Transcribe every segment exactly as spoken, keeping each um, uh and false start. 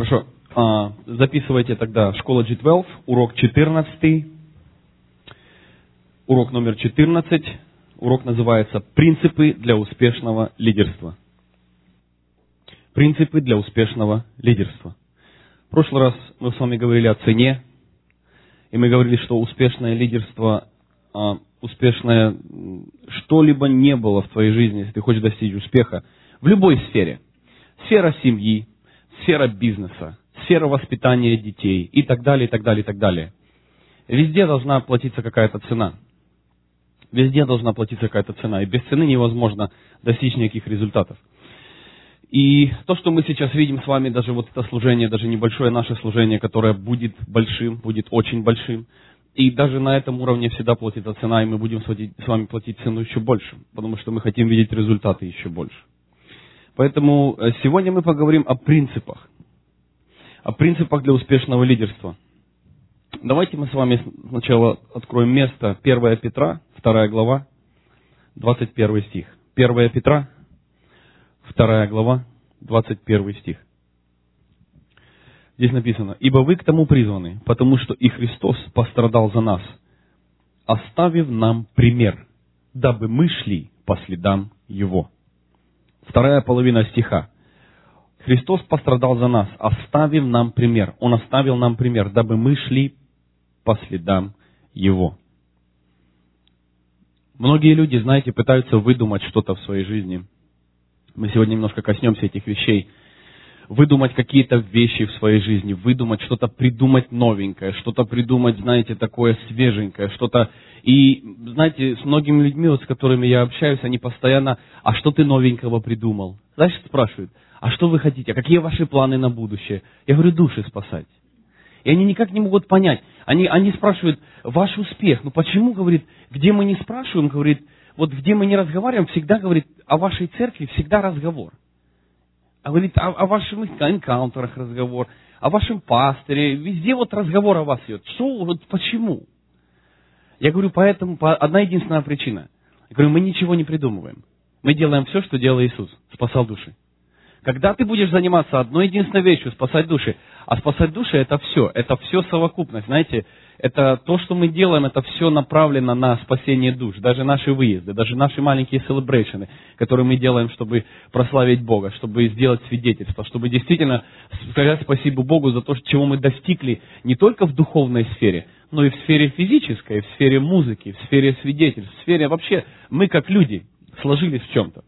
Хорошо. А, записывайте тогда школа джи двенадцать, урок четырнадцатый, урок номер четырнадцать. Урок называется «Принципы для успешного лидерства». Принципы для успешного лидерства. В прошлый раз мы с вами говорили о цене, и мы говорили, что успешное лидерство, а, успешное что-либо не было в твоей жизни, если ты хочешь достичь успеха, в любой сфере. Сфера семьи, сфера бизнеса, сфера воспитания детей и так далее, и так далее, и так далее. Везде должна платиться какая-то цена. Везде должна платиться какая-то цена, и без цены невозможно достичь никаких результатов. И то, что мы сейчас видим с вами, даже вот это служение, даже небольшое наше служение, которое будет большим, будет очень большим, и даже на этом уровне всегда платится цена, и мы будем с вами платить цену еще больше, потому что мы хотим видеть результаты еще больше. Поэтому сегодня мы поговорим о принципах, о принципах для успешного лидерства. Давайте мы с вами сначала откроем место первое Петра, вторая глава, двадцать первый стих. первое Петра, вторая глава, двадцать первый стих. Здесь написано: «Ибо вы к тому призваны, потому что и Христос пострадал за нас, оставив нам пример, дабы мы шли по следам Его». Вторая половина стиха. Христос пострадал за нас, оставив нам пример. Он оставил нам пример, дабы мы шли по следам Его. Многие люди, знаете, пытаются выдумать что-то в своей жизни. Мы сегодня немножко коснемся этих вещей. Выдумать какие-то вещи в своей жизни, выдумать что-то, придумать новенькое, что-то придумать, знаете, такое свеженькое, что-то. И, знаете, с многими людьми, вот, с которыми я общаюсь, они постоянно: а что ты новенького придумал? Знаешь, спрашивают: а что вы хотите? А какие ваши планы на будущее? Я говорю: души спасать. И они никак не могут понять. Они, они спрашивают: ваш успех. Ну почему, говорит, где мы не спрашиваем, говорит, вот где мы не разговариваем, всегда, говорит, о вашей церкви всегда разговор. А говорит, о, о ваших энкаунтерах разговор, о вашем пасторе, везде вот разговор о вас идет. Что, вот почему? Я говорю, поэтому, по, одна единственная причина. Я говорю, мы ничего не придумываем. Мы делаем все, что делал Иисус, спасал души. Когда ты будешь заниматься одной единственной вещью, спасать души, а спасать души это все, это все совокупность, знаете, это то, что мы делаем, это все направлено на спасение душ, даже наши выезды, даже наши маленькие селебрейшены, которые мы делаем, чтобы прославить Бога, чтобы сделать свидетельство, чтобы действительно сказать спасибо Богу за то, чего мы достигли не только в духовной сфере, но и в сфере физической, в сфере музыки, в сфере свидетельств, в сфере вообще, мы как люди сложились в чем-то.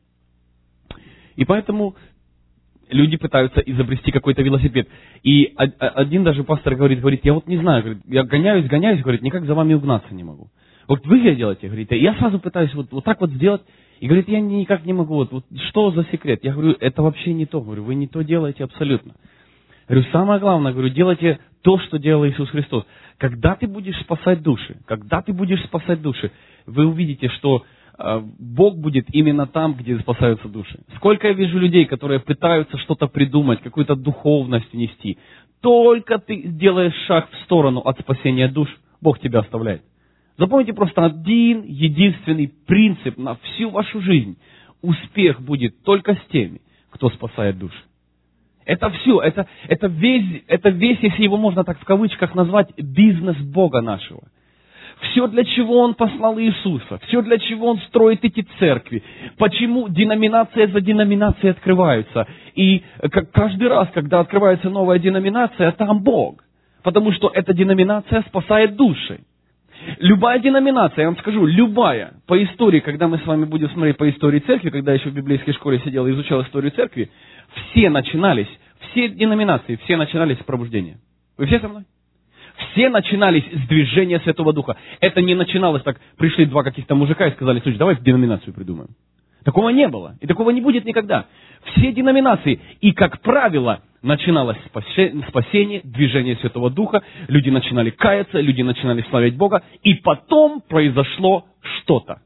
И поэтому люди пытаются изобрести какой-то велосипед. И один даже пастор говорит, говорит, я вот не знаю, говорит, я гоняюсь, гоняюсь, говорит, никак за вами угнаться не могу. Вот вы это делаете, говорит, я сразу пытаюсь вот, вот так вот сделать, и говорит, я никак не могу, вот, вот что за секрет? Я говорю, это вообще не то, говорю, вы не то делаете абсолютно. Говорю, самое главное, говорю, делайте то, что делал Иисус Христос. Когда ты будешь спасать души, когда ты будешь спасать души, вы увидите, что Бог будет именно там, где спасаются души. Сколько я вижу людей, которые пытаются что-то придумать, какую-то духовность внести. Только ты делаешь шаг в сторону от спасения душ, Бог тебя оставляет. Запомните просто один единственный принцип на всю вашу жизнь. Успех будет только с теми, кто спасает души. Это все, это, это, весь, это весь, если его можно так в кавычках назвать, бизнес Бога нашего. Все, для чего Он послал Иисуса, все, для чего Он строит эти церкви, почему деноминация за деноминацией открываются. И каждый раз, когда открывается новая деноминация, там Бог. Потому что эта деноминация спасает души. Любая деноминация, я вам скажу, любая, по истории, когда мы с вами будем смотреть по истории церкви, когда я еще в библейской школе сидел и изучал историю церкви, все начинались, все деноминации, все начинались с пробуждения. Вы все со мной? Все начинались с движения Святого Духа. Это не начиналось так, пришли два каких-то мужика и сказали, слушай, давай деноминацию придумаем. Такого не было. И такого не будет никогда. Все деноминации. И, как правило, начиналось спасение, движение Святого Духа. Люди начинали каяться, люди начинали славить Бога. И потом произошло что-то.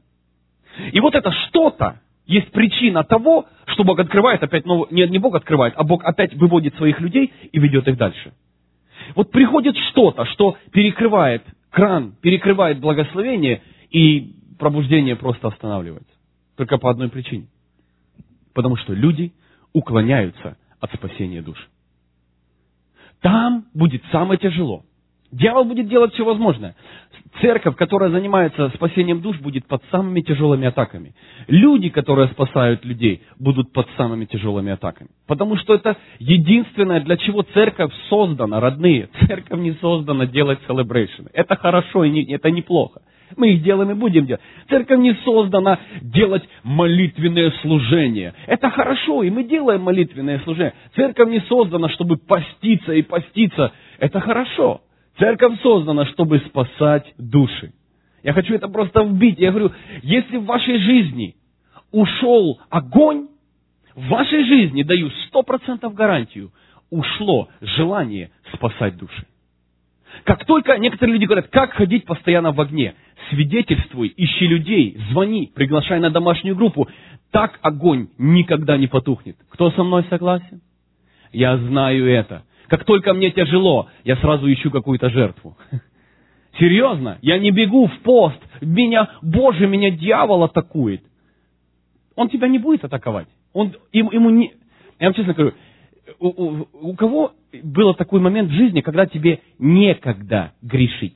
И вот это что-то есть причина того, что Бог открывает опять новую... Не, не Бог открывает, а Бог опять выводит своих людей и ведет их дальше. Вот приходит что-то, что перекрывает кран, перекрывает благословение, и пробуждение просто останавливается. Только по одной причине. Потому что люди уклоняются от спасения душ. Там будет самое тяжело. Дьявол будет делать все возможное. Церковь, которая занимается спасением душ, будет под самыми тяжелыми атаками. Люди, которые спасают людей, будут под самыми тяжелыми атаками. Потому что это единственное, для чего церковь создана, родные. Церковь не создана делать celebration. Это хорошо и не, это неплохо. Мы их делаем и будем делать. Церковь не создана делать молитвенное служение. Это хорошо, и мы делаем молитвенное служение. Церковь не создана, чтобы поститься и поститься. Это хорошо. Церковь создана, чтобы спасать души. Я хочу это просто вбить. Я говорю, если в вашей жизни ушел огонь, в вашей жизни, даю сто процентов гарантию, ушло желание спасать души. Как только некоторые люди говорят, как ходить постоянно в огне, свидетельствуй, ищи людей, звони, приглашай на домашнюю группу. Так огонь никогда не потухнет. Кто со мной согласен? Я знаю это. Как только мне тяжело, я сразу ищу какую-то жертву. Серьезно, я не бегу в пост. Меня, Боже, меня дьявол атакует. Он тебя не будет атаковать. Он, ему, ему не... Я вам честно говорю, у, у, у кого был такой момент в жизни, когда тебе некогда грешить?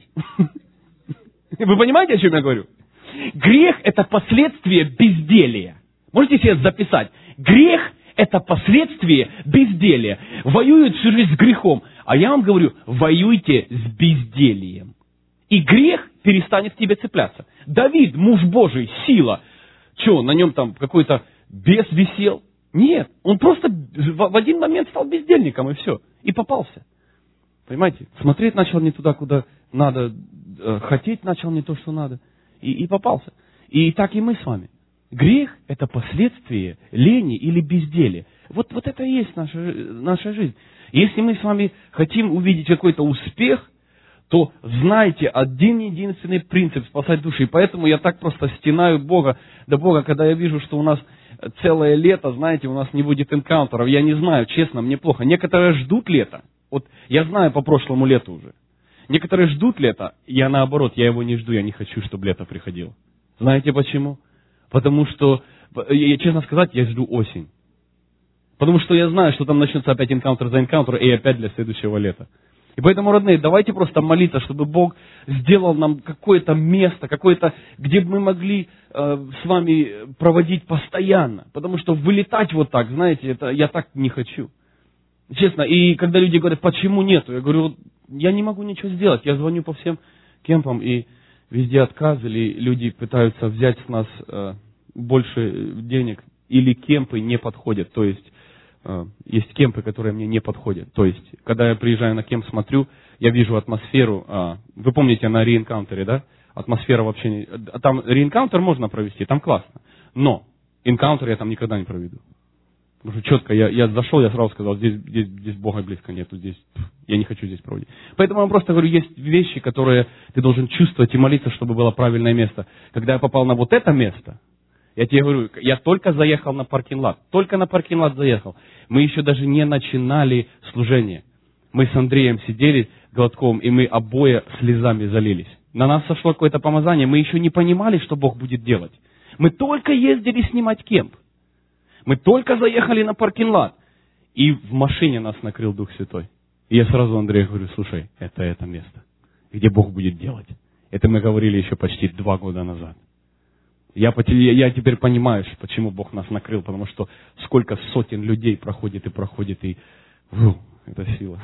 Вы понимаете, о чем я говорю? Грех – это последствие безделия. Можете себе записать? Грех – это последствие безделия. Воюют всю жизнь с грехом. А я вам говорю, воюйте с бездельем. И грех перестанет к тебе цепляться. Давид, муж Божий, сила. Что, на нем там какой-то бес висел? Нет, он просто в один момент стал бездельником, и все. И попался. Понимаете? Смотреть начал не туда, куда надо. Хотеть начал не то, что надо. И, и попался. И так и мы с вами. Грех – это последствие лени или безделия. Вот, вот это и есть наша, наша жизнь. Если мы с вами хотим увидеть какой-то успех, то знайте один единственный принцип – спасать души. И поэтому я так просто стенаю Бога, до Бога, когда я вижу, что у нас целое лето, знаете, у нас не будет энкаунтеров. Я не знаю, честно, мне плохо. Некоторые ждут лета. Вот я знаю по прошлому лету уже. Некоторые ждут лета, я наоборот, я его не жду, я не хочу, чтобы лето приходило. Знаете почему? Потому что, я, честно сказать, я жду осень. Потому что я знаю, что там начнется опять энкаунтер за энкаунтер, и опять для следующего лета. И поэтому, родные, давайте просто молиться, чтобы Бог сделал нам какое-то место, какое-то, где бы мы могли э, с вами проводить постоянно. Потому что вылетать вот так, знаете, это я так не хочу. Честно, и когда люди говорят, почему нету, я говорю, я не могу ничего сделать. Я звоню по всем кемпам, и везде отказ, или люди пытаются взять с нас э, больше денег, или кемпы не подходят. То есть, э, есть кемпы, которые мне не подходят. То есть, когда я приезжаю на кемп, смотрю, я вижу атмосферу. Э, вы помните на реэнкаунтере, да? Атмосфера вообще не... Там реэнкаунтер можно провести, там классно. Но энкаунтер я там никогда не проведу. Потому что четко, я, я зашел, я сразу сказал, здесь, здесь, здесь Бога близко нету, здесь, я не хочу здесь проводить. Поэтому я просто говорю, есть вещи, которые ты должен чувствовать и молиться, чтобы было правильное место. Когда я попал на вот это место, я тебе говорю, я только заехал на паркинг-лот, только на паркинг-лот заехал. Мы еще даже не начинали служение. Мы с Андреем сидели Гладковым, и мы обои слезами залились. На нас сошло какое-то помазание, мы еще не понимали, что Бог будет делать. Мы только ездили снимать кемп. Мы только заехали на паркинг-лот, и в машине нас накрыл Дух Святой. И я сразу Андрею говорю, слушай, это это место, где Бог будет делать. Это мы говорили еще почти два года назад. Я, я теперь понимаю, почему Бог нас накрыл, потому что сколько сотен людей проходит и проходит, и фу, это сила.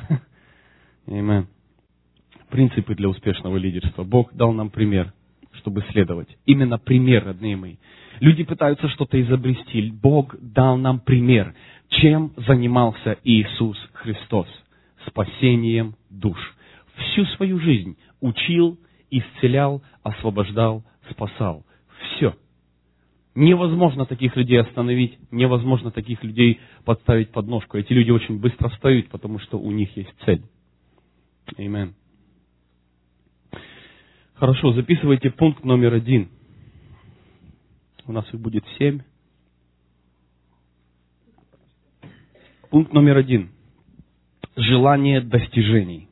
Аминь. Принципы для успешного лидерства. Бог дал нам пример, чтобы следовать. Именно пример, родные мои. Люди пытаются что-то изобрести. Бог дал нам пример, чем занимался Иисус Христос. Спасением душ. Всю свою жизнь учил, исцелял, освобождал, спасал. Все. Невозможно таких людей остановить, невозможно таких людей подставить под ножку. Эти люди очень быстро встают, потому что у них есть цель. Аминь. Хорошо, записывайте пункт номер один. У нас их будет семь. Пункт номер один. Желание достижений.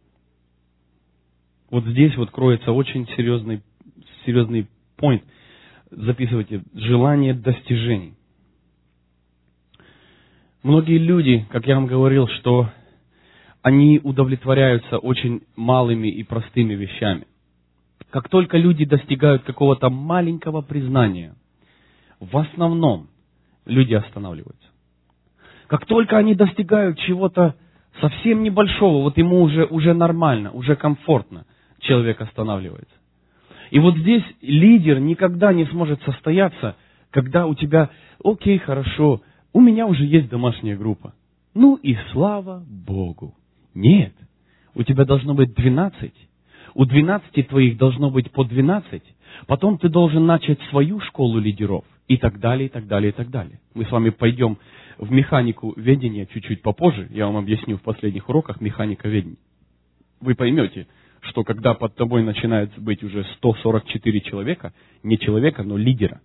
Вот здесь вот кроется очень серьезный, серьезный point. Записывайте. Желание достижений. Многие люди, как я вам говорил, что они удовлетворяются очень малыми и простыми вещами. Как только люди достигают какого-то маленького признания, в основном люди останавливаются. Как только они достигают чего-то совсем небольшого, вот ему уже, уже нормально, уже комфортно, человек останавливается. И вот здесь лидер никогда не сможет состояться, когда у тебя, окей, хорошо, у меня уже есть домашняя группа. Ну и слава Богу. Нет, у тебя должно быть двенадцать. У двенадцати твоих должно быть по двенадцать. Потом ты должен начать свою школу лидеров. И так далее, и так далее, и так далее. Мы с вами пойдем в механику ведения чуть-чуть попозже. Я вам объясню в последних уроках механика ведения. Вы поймете, что когда под тобой начинает быть уже сто сорок четыре человека, не человека, но лидера,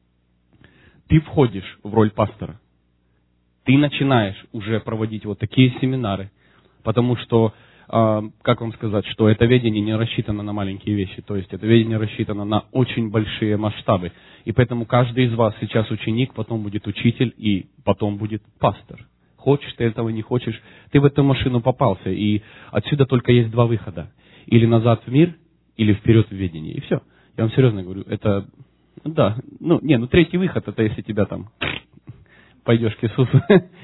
ты входишь в роль пастора. Ты начинаешь уже проводить вот такие семинары, потому что, э, как вам сказать, что это ведение не рассчитано на маленькие вещи, то есть это ведение рассчитано на очень большие масштабы. И поэтому каждый из вас сейчас ученик, потом будет учитель и потом будет пастор. Хочешь ты этого, не хочешь, ты в эту машину попался, и отсюда только есть два выхода. Или назад в мир, или вперед в ведение. И все. Я вам серьезно говорю, это, да, ну, не, ну третий выход, это если тебя там пойдешь к Иисусу.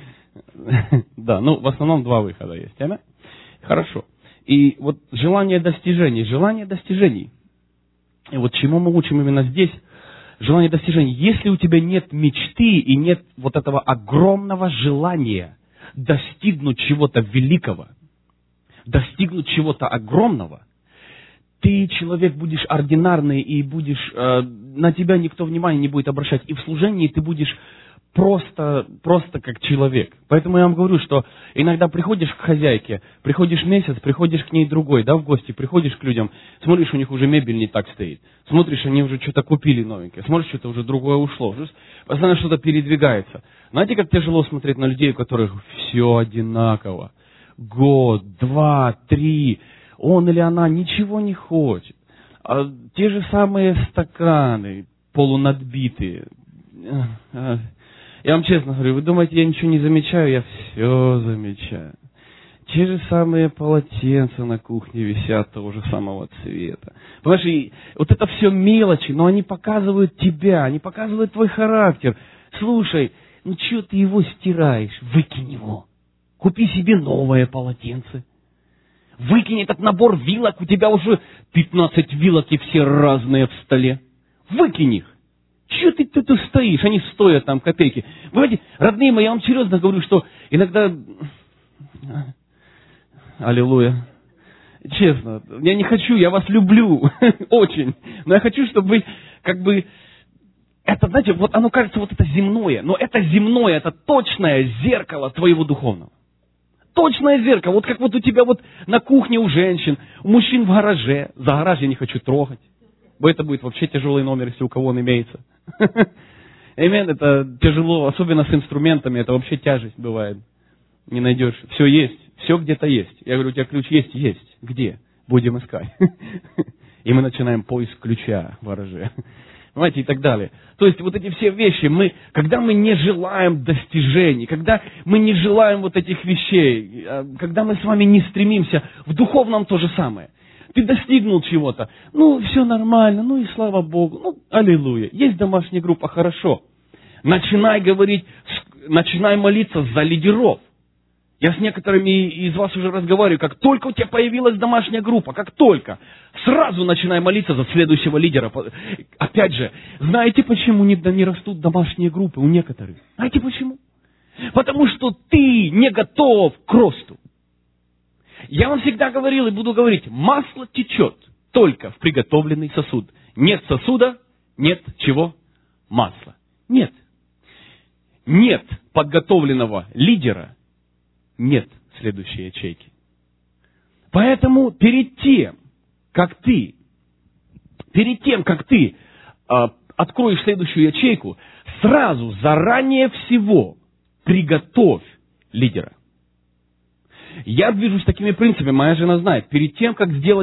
Да, ну в основном два выхода есть, да? Хорошо. И вот желание достижений, желание достижений. И вот чему мы учим именно здесь, желание достижений. Если у тебя нет мечты и нет вот этого огромного желания достигнуть чего-то великого, достигнуть чего-то огромного, ты, человек, будешь ординарный и будешь, э, на тебя никто внимания не будет обращать. И в служении ты будешь просто, просто как человек. Поэтому я вам говорю, что иногда приходишь к хозяйке, приходишь месяц, приходишь к ней другой, да, в гости, приходишь к людям, смотришь, у них уже мебель не так стоит, смотришь, они уже что-то купили новенькое, смотришь, что-то уже другое ушло, постоянно что-то передвигается. Знаете, как тяжело смотреть на людей, у которых все одинаково. Год, два, три, он или она ничего не хочет. А те же самые стаканы, полунадбитые. Я вам честно говорю, вы думаете, я ничего не замечаю? Я все замечаю. Те же самые полотенца на кухне висят того же самого цвета. Понимаешь, и вот это все мелочи, но они показывают тебя, они показывают твой характер. Слушай, ну что ты его стираешь? Выкинь его. Купи себе новое полотенце. Выкинь этот набор вилок, у тебя уже пятнадцать вилок и все разные в столе. Выкинь их. Чего ты тут стоишь? Они стоят там копейки. Вы знаете, родные мои, я вам серьезно говорю, что иногда... Аллилуйя. Честно, я не хочу, я вас люблю. Очень. Но я хочу, чтобы вы как бы... Это, знаете, вот оно кажется вот это земное. Но это земное, это точное зеркало твоего духовного. Точное зеркало. Вот как вот у тебя вот на кухне у женщин, у мужчин в гараже. За гараж я не хочу трогать. Бо это будет вообще тяжелый номер, если у кого он имеется. Амен, это тяжело, особенно с инструментами, это вообще тяжесть бывает. Не найдешь. Все есть, все где-то есть. Я говорю, у тебя ключ есть? Есть. Где? Будем искать. И мы начинаем поиск ключа в гараже. Понимаете, и так далее. То есть вот эти все вещи, мы, когда мы не желаем достижений, когда мы не желаем вот этих вещей, когда мы с вами не стремимся, в духовном то же самое. Ты достигнул чего-то, ну, все нормально, ну и слава Богу, ну, аллилуйя. Есть домашняя группа, хорошо. Начинай говорить, начинай молиться за лидеров. Я с некоторыми из вас уже разговариваю, как только у тебя появилась домашняя группа, как только, сразу начинай молиться за следующего лидера. Опять же, знаете, почему не, не растут домашние группы у некоторых? Знаете почему? Потому что ты не готов к росту. Я вам всегда говорил и буду говорить, масло течет только в приготовленный сосуд. Нет сосуда, нет чего? Масла. Нет. Нет подготовленного лидера, нет следующей ячейки. Поэтому перед тем, как ты, перед тем, как ты э, откроешь следующую ячейку, сразу, заранее всего, приготовь лидера. Я движусь такими принципами, моя жена знает. Перед тем, как сделать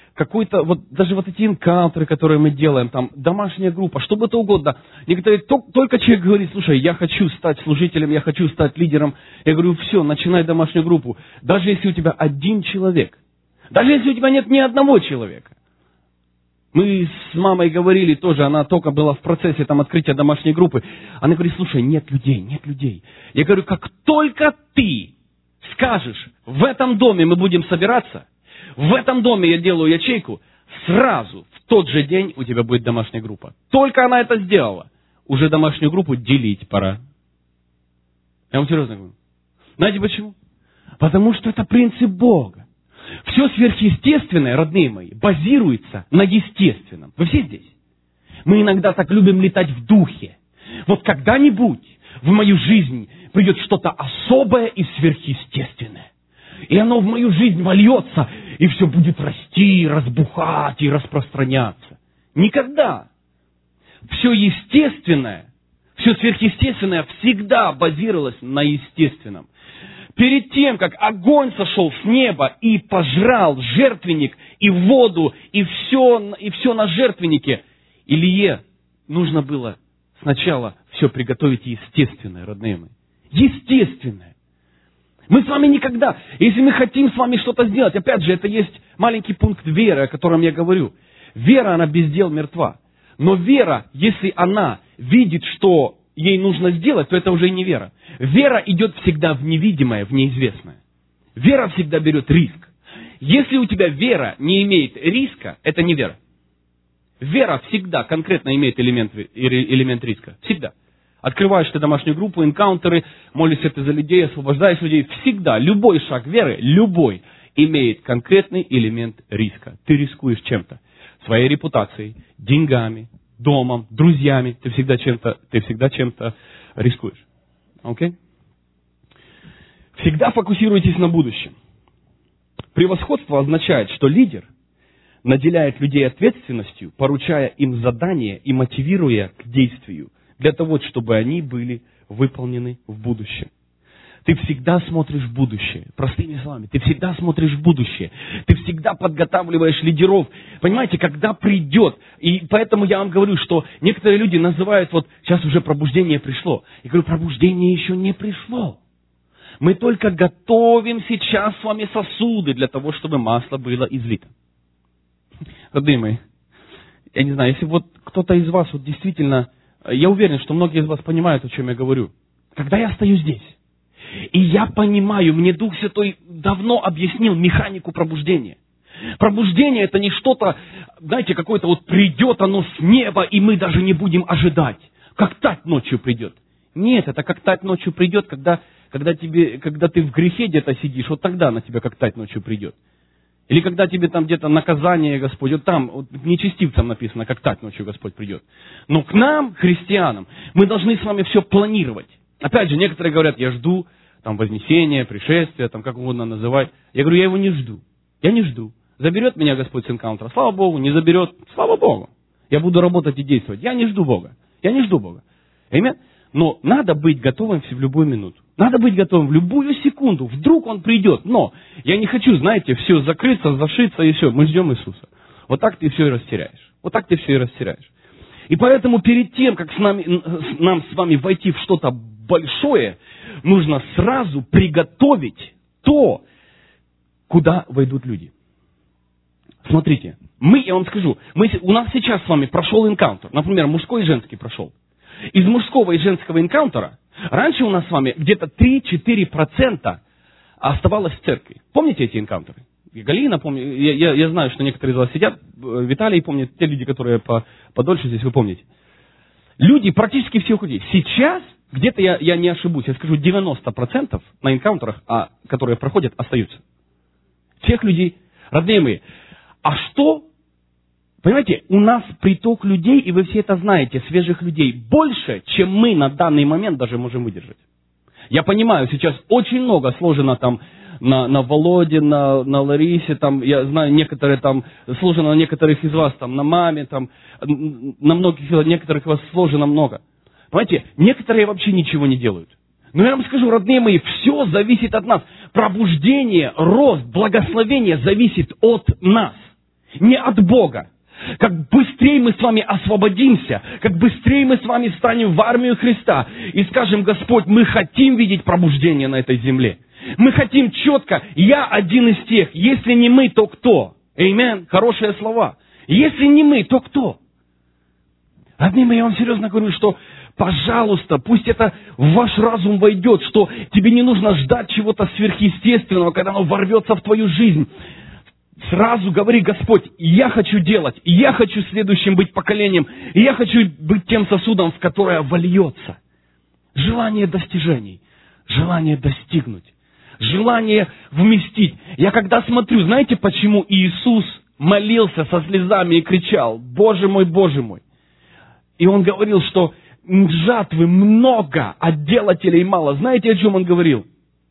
какой-то, вот даже вот эти энкаунтеры, которые мы делаем, там, домашняя группа, что бы то угодно. Некоторые, только человек говорит, слушай, я хочу стать служителем, я хочу стать лидером. Я говорю, все, начинай домашнюю группу. Даже если у тебя один человек, даже если у тебя нет ни одного человека. Мы с мамой говорили тоже, она только была в процессе там открытия домашней группы. Она говорит, слушай, нет людей, нет людей. Я говорю, как только ты скажешь, в этом доме мы будем собираться, в этом доме я делаю ячейку, сразу, в тот же день у тебя будет домашняя группа. Только она это сделала, уже домашнюю группу делить пора. Я вам серьезно говорю. Знаете почему? Потому что это принцип Бога. Все сверхъестественное, родные мои, базируется на естественном. Вы все здесь? Мы иногда так любим летать в духе. Вот когда-нибудь в мою жизнь придет что-то особое и сверхъестественное. И оно в мою жизнь вольется, и все будет расти, разбухать и распространяться. Никогда. Все естественное, все сверхъестественное всегда базировалось на естественном. Перед тем, как огонь сошел с неба и пожрал жертвенник, и воду, и все, и все на жертвеннике, Илие нужно было сначала все приготовить естественное, родные мои. Естественное. Мы с вами никогда, если мы хотим с вами что-то сделать, опять же, это есть маленький пункт веры, о котором я говорю. Вера, она без дел мертва. Но вера, если она видит, что ей нужно сделать, то это уже не вера. Вера идет всегда в невидимое, в неизвестное. Вера всегда берет риск. Если у тебя вера не имеет риска, это не вера. Вера всегда конкретно имеет элемент, элемент риска. Всегда. Открываешь ты домашнюю группу, энкаунтеры, молишься ты за людей, освобождаешь людей. Всегда, любой шаг веры, любой, имеет конкретный элемент риска. Ты рискуешь чем-то. Своей репутацией, деньгами, домом, друзьями. Ты всегда чем-то, ты всегда чем-то рискуешь. Окей? Всегда фокусируйтесь на будущем. Превосходство означает, что лидер наделяет людей ответственностью, поручая им задания и мотивируя к действию, для того, чтобы они были выполнены в будущем. Ты всегда смотришь в будущее. Простыми словами, ты всегда смотришь в будущее. Ты всегда подготавливаешь лидеров. Понимаете, когда придет. И поэтому я вам говорю, что некоторые люди называют, вот сейчас уже пробуждение пришло. Я говорю, пробуждение еще не пришло. Мы только готовим сейчас с вами сосуды для того, чтобы масло было излито. Родные мои, я не знаю, если вот кто-то из вас вот действительно, я уверен, что многие из вас понимают, о чем я говорю. Когда я стою здесь, и я понимаю, мне Дух Святой давно объяснил механику пробуждения. Пробуждение это не что-то, знаете, какое-то вот придет оно с неба, и мы даже не будем ожидать. Как тать ночью придет. Нет, это как тать ночью придет, когда, когда, тебе, когда ты в грехе где-то сидишь, вот тогда на тебя как тать ночью придет. Или когда тебе там где-то наказание Господь, вот там, вот нечестивцам написано, как тать ночью Господь придет. Но к нам, христианам, мы должны с вами все планировать. Опять же, некоторые говорят, я жду там вознесения, пришествия, там как угодно называть. Я говорю, я его не жду. Я не жду. Заберет меня Господь с энкаунтера, слава Богу, не заберет, слава Богу. Я буду работать и действовать. Я не жду Бога. Я не жду Бога. Аминь. Но надо быть готовым в любую минуту. Надо быть готовым в любую секунду. Вдруг Он придет. Но я не хочу, знаете, все закрыться, зашиться и все. Мы ждем Иисуса. Вот так ты все и растеряешь. Вот так ты все и растеряешь. И поэтому перед тем, как с нами, нам с вами войти в что-то большое, нужно сразу приготовить то, куда войдут люди. Смотрите, мы, я вам скажу, мы, у нас сейчас с вами прошел энкаунтер. Например, мужской и женский прошел. Из мужского и женского энкаунтера раньше у нас с вами где-то три-четыре процента оставалось в церкви. Помните эти энкаунтеры? И Галина, помню, я, я, я знаю, что некоторые из вас сидят, Виталий помнит, те люди, которые по, подольше здесь, вы помните. Люди практически все уходили. Сейчас, где-то я, я не ошибусь, я скажу, девяносто процентов на энкаунтерах, а, которые проходят, остаются. Всех людей, родные мои. А что? Понимаете, у нас приток людей, и вы все это знаете, свежих людей, больше, чем мы на данный момент даже можем выдержать. Я понимаю, сейчас очень много сложено там на, на Володе, на, на Ларисе, там, я знаю, некоторые там, сложено на некоторых из вас, там, на маме, там, на многих, некоторых из вас сложено много. Понимаете, некоторые вообще ничего не делают. Но я вам скажу, родные мои, все зависит от нас. Пробуждение, рост, благословение зависит от нас. не от Бога. Как быстрее мы с вами освободимся, как быстрее мы с вами станем в армию Христа и скажем: Господь, мы хотим видеть пробуждение на этой земле. Мы хотим четко, я один из тех, если не мы, то кто? Аминь, хорошие слова. Если не мы, то кто? Родные, я вам серьезно говорю, что, пожалуйста, пусть это в ваш разум войдет, что тебе не нужно ждать чего-то сверхъестественного, когда оно ворвется в твою жизнь. Сразу говори: Господь, я хочу делать, я хочу следующим быть поколением, и я хочу быть тем сосудом, в которое вольется. Желание достижений, желание достигнуть, желание вместить. Я когда смотрю, знаете, почему Иисус молился со слезами и кричал: Боже мой, Боже мой. И Он говорил, что жатвы много, а делателей мало. Знаете, о чем Он говорил?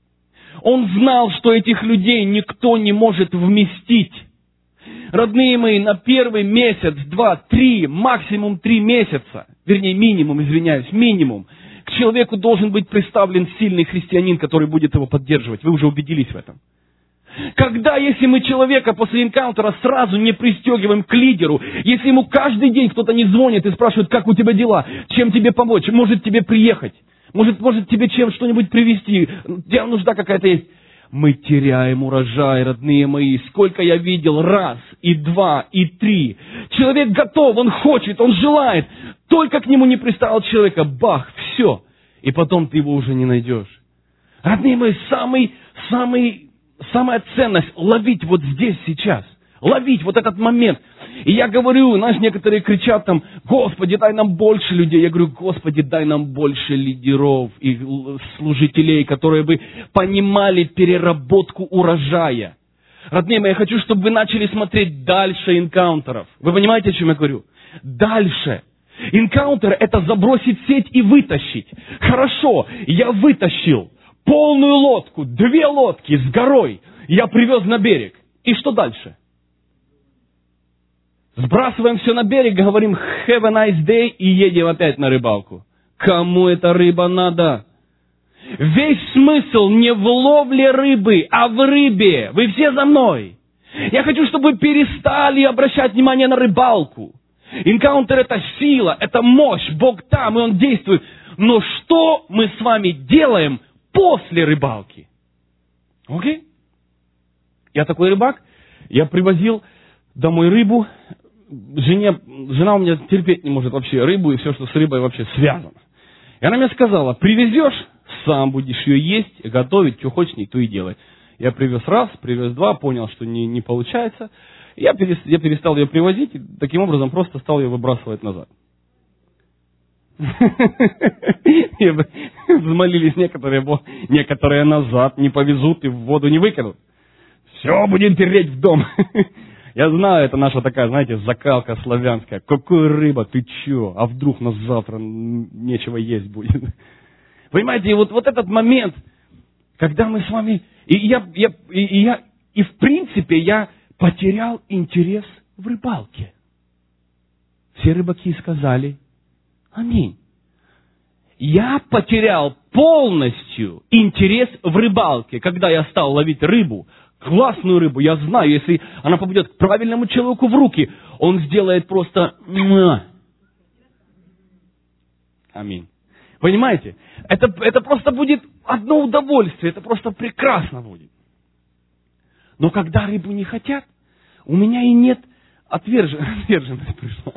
Он знал, что этих людей никто не может вместить. Родные мои, на первый месяц, два, три, максимум три месяца, вернее, минимум, извиняюсь, минимум, к человеку должен быть представлен сильный христианин, который будет его поддерживать. Вы уже убедились в этом. Когда, если мы человека после энкаунтера сразу не пристегиваем к лидеру, если ему каждый день кто-то не звонит и спрашивает: как у тебя дела, чем тебе помочь, может тебе приехать, может, может тебе чем что-нибудь привезти, тебе нужда какая-то есть. Мы теряем урожай, родные мои. Сколько я видел, раз, и два, и три. Человек готов, он хочет, он желает. Только к нему не приставил человека, бах, все. И потом ты его уже не найдешь. Родные мои, самый, самый... Самая ценность — ловить вот здесь, сейчас. Ловить вот этот момент. И я говорю, знаешь, некоторые кричат там: Господи, дай нам больше людей. Я говорю: Господи, дай нам больше лидеров и служителей, которые бы понимали переработку урожая. Родные мои, я хочу, чтобы вы начали смотреть дальше энкаунтеров. Вы понимаете, о чем я говорю? Дальше. Энкаунтер — это забросить сеть и вытащить. Хорошо, я вытащил полную лодку, две лодки с горой я привез на берег. И что дальше? Сбрасываем все на берег, говорим have a nice day и едем опять на рыбалку. Кому эта рыба надо? Весь смысл не в ловле рыбы, а в рыбе. Вы все за мной. Я хочу, чтобы вы перестали обращать внимание на рыбалку. Энкаунтер — это сила, это мощь. Бог там, и Он действует. Но что мы с вами делаем после рыбалки? Окей? Я такой рыбак, я привозил домой рыбу. Жене, жена у меня терпеть не может вообще рыбу и все, что с рыбой вообще связано. И она мне сказала: привезешь, сам будешь ее есть, готовить, что хочешь, то и делай. Я привез раз, привез два, понял, что не, не получается. Я перестал, я перестал ее привозить, и таким образом просто стал ее выбрасывать назад. Взмолились некоторые, некоторые назад не повезут и в воду не выкинут. Все, будем переть в дом. Я знаю, это наша такая, знаете, закалка славянская. Какая рыба, ты че? А вдруг нас завтра нечего есть будет? Понимаете, и вот, вот этот момент, когда мы с вами... И я, я, и, и я, и в принципе я потерял интерес в рыбалке. Все рыбаки сказали: аминь. Я потерял полностью интерес в рыбалке, когда я стал ловить рыбу, классную рыбу. Я знаю, если она попадет к правильному человеку в руки, он сделает просто... Аминь. Понимаете? Это, это просто будет одно удовольствие, это просто прекрасно будет. Но когда рыбу не хотят, у меня и нет отвержен... отверженность пришла.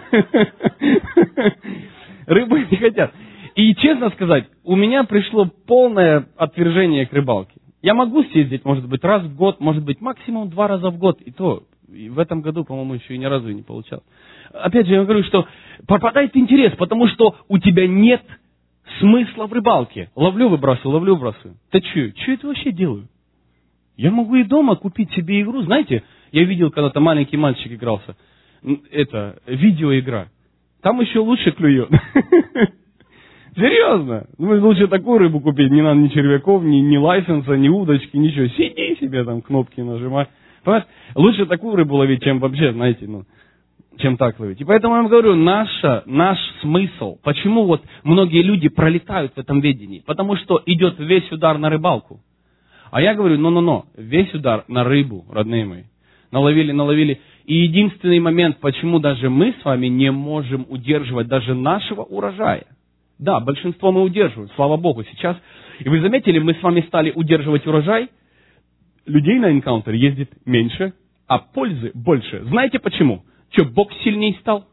Рыбу не хотят. И честно сказать, у меня пришло полное отвержение к рыбалке. Я могу съездить, может быть, раз в год, может быть, максимум два раза в год. И то, и в этом году, по-моему, еще и ни разу и не получал. Опять же, я говорю, что пропадает интерес, потому что у тебя нет смысла в рыбалке. Ловлю, выбрасываю, ловлю, выбрасываю. Да что, что я это вообще делаю? Я могу и дома купить себе игру. Знаете, я видел, когда-то маленький мальчик игрался. Это, видеоигра. Там еще лучше клюет. Серьезно. Ну, лучше такую рыбу купить. Не надо ни червяков, ни, ни лайсенса, ни удочки, ничего. Сиди себе там, кнопки нажимай. Понимаешь? Лучше такую рыбу ловить, чем вообще, знаете, ну, чем так ловить. И поэтому я вам говорю, наша, наш смысл. Почему вот многие люди пролетают в этом ведении? Потому что идет весь удар на рыбалку. А я говорю, ну-ну-ну, весь удар на рыбу, родные мои. Наловили, наловили. И единственный момент, почему даже мы с вами не можем удерживать даже нашего урожая. Да, большинство мы удерживаем, слава Богу, сейчас. И вы заметили, мы с вами стали удерживать урожай, людей на энкаунтер ездит меньше, а пользы больше. Знаете почему? Что, Бог сильней стал?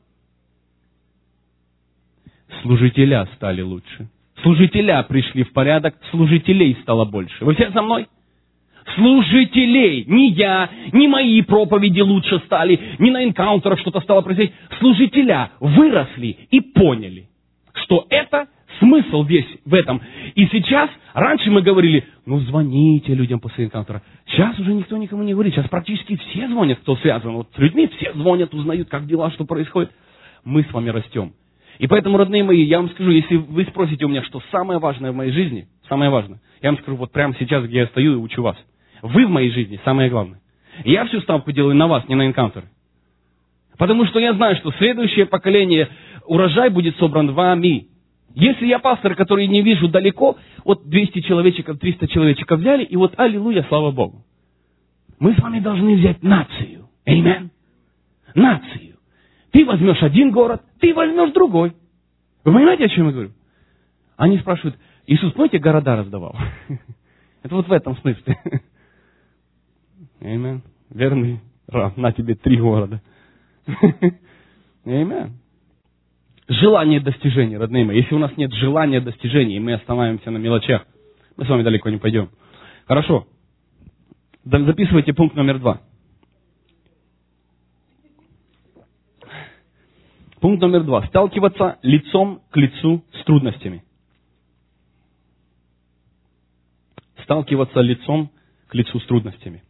Служителя стали лучше. Служителя пришли в порядок, служителей стало больше. Вы все со мной? Служителей. Не я, не мои проповеди лучше стали, не на энкаунтерах что-то стало происходить. Служителя выросли и поняли, что это смысл весь в этом. И сейчас, раньше мы говорили, ну звоните людям после энкаунтера. Сейчас уже никто никому не говорит. Сейчас практически все звонят, кто связан. Вот с людьми все звонят, узнают, как дела, что происходит. Мы с вами растем. И поэтому, родные мои, я вам скажу, если вы спросите у меня, что самое важное в моей жизни, самое важное, я вам скажу вот прямо сейчас, где я стою и учу вас. Вы в моей жизни самое главное. И я всю ставку делаю на вас, не на энкаунтеры. Потому что я знаю, что следующее поколение, урожай будет собран вами. Если я пастор, который не вижу далеко, вот двести человечков, триста человечков взяли, и вот аллилуйя, слава Богу. Мы с вами должны взять нацию. Аминь. Нацию. Ты возьмешь один город, ты возьмешь другой. Вы понимаете, о чем я говорю? Они спрашивают, Иисус, помните, города раздавал? Это вот в этом смысле. Аминь. Верный раб, на тебе три города. Аминь. Желание достижения, родные мои. Если у нас нет желания достижения, и мы останавливаемся на мелочах, мы с вами далеко не пойдем. Хорошо. Записывайте пункт номер два. Пункт номер два. Сталкиваться лицом к лицу с трудностями. Сталкиваться лицом к лицу с трудностями.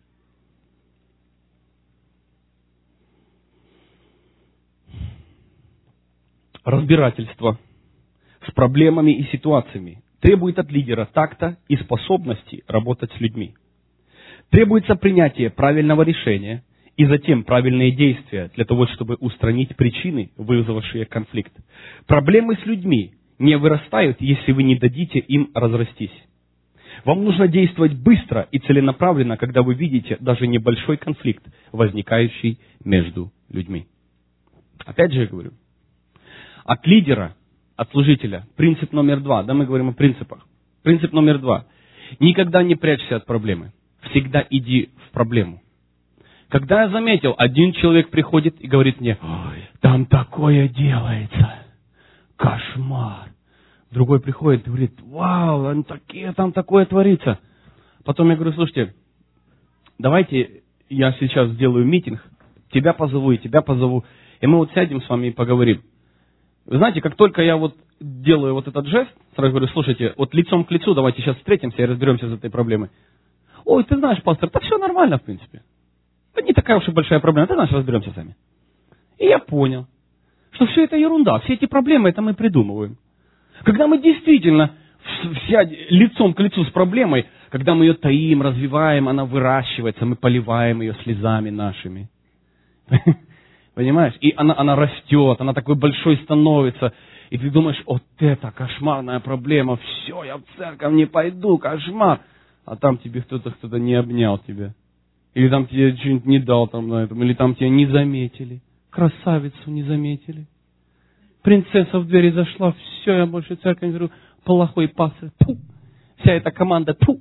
Разбирательство с проблемами и ситуациями требует от лидера такта и способности работать с людьми. Требуется принятие правильного решения и затем правильные действия для того, чтобы устранить причины, вызвавшие конфликт. Проблемы с людьми не вырастают, если вы не дадите им разрастись. Вам нужно действовать быстро и целенаправленно, когда вы видите даже небольшой конфликт, возникающий между людьми. Опять же я говорю, от лидера, от служителя, принцип номер два, да, мы говорим о принципах. Принцип номер два. Никогда не прячься от проблемы. Всегда иди в проблему. Когда я заметил, один человек приходит и говорит мне, ой, там такое делается, кошмар. Другой приходит и говорит, вау, там, такие, там такое творится. Потом я говорю, слушайте, давайте я сейчас сделаю митинг, тебя позову и тебя позову, и мы вот сядем с вами и поговорим. Вы знаете, как только я вот делаю вот этот жест, сразу говорю, слушайте, вот лицом к лицу давайте сейчас встретимся и разберемся с этой проблемой. Ой, ты знаешь, пастор, так все нормально, в принципе. Это не такая уж и большая проблема, ты знаешь, разберемся сами. И я понял, что все это ерунда, все эти проблемы, это мы придумываем. Когда мы действительно сядь лицом к лицу с проблемой, когда мы ее таим, развиваем, она выращивается, мы поливаем ее слезами нашими. Понимаешь? И она, она растет, она такой большой становится. И ты думаешь, вот это кошмарная проблема, все, я в церковь не пойду, кошмар. А там тебе кто-то, кто-то не обнял тебя. Или там тебе что-нибудь не дал там на этом, или там тебя не заметили. Красавицу не заметили. Принцесса в двери зашла, все, я больше церковь не говорю, плохой пастор, пу. Вся эта команда, пу.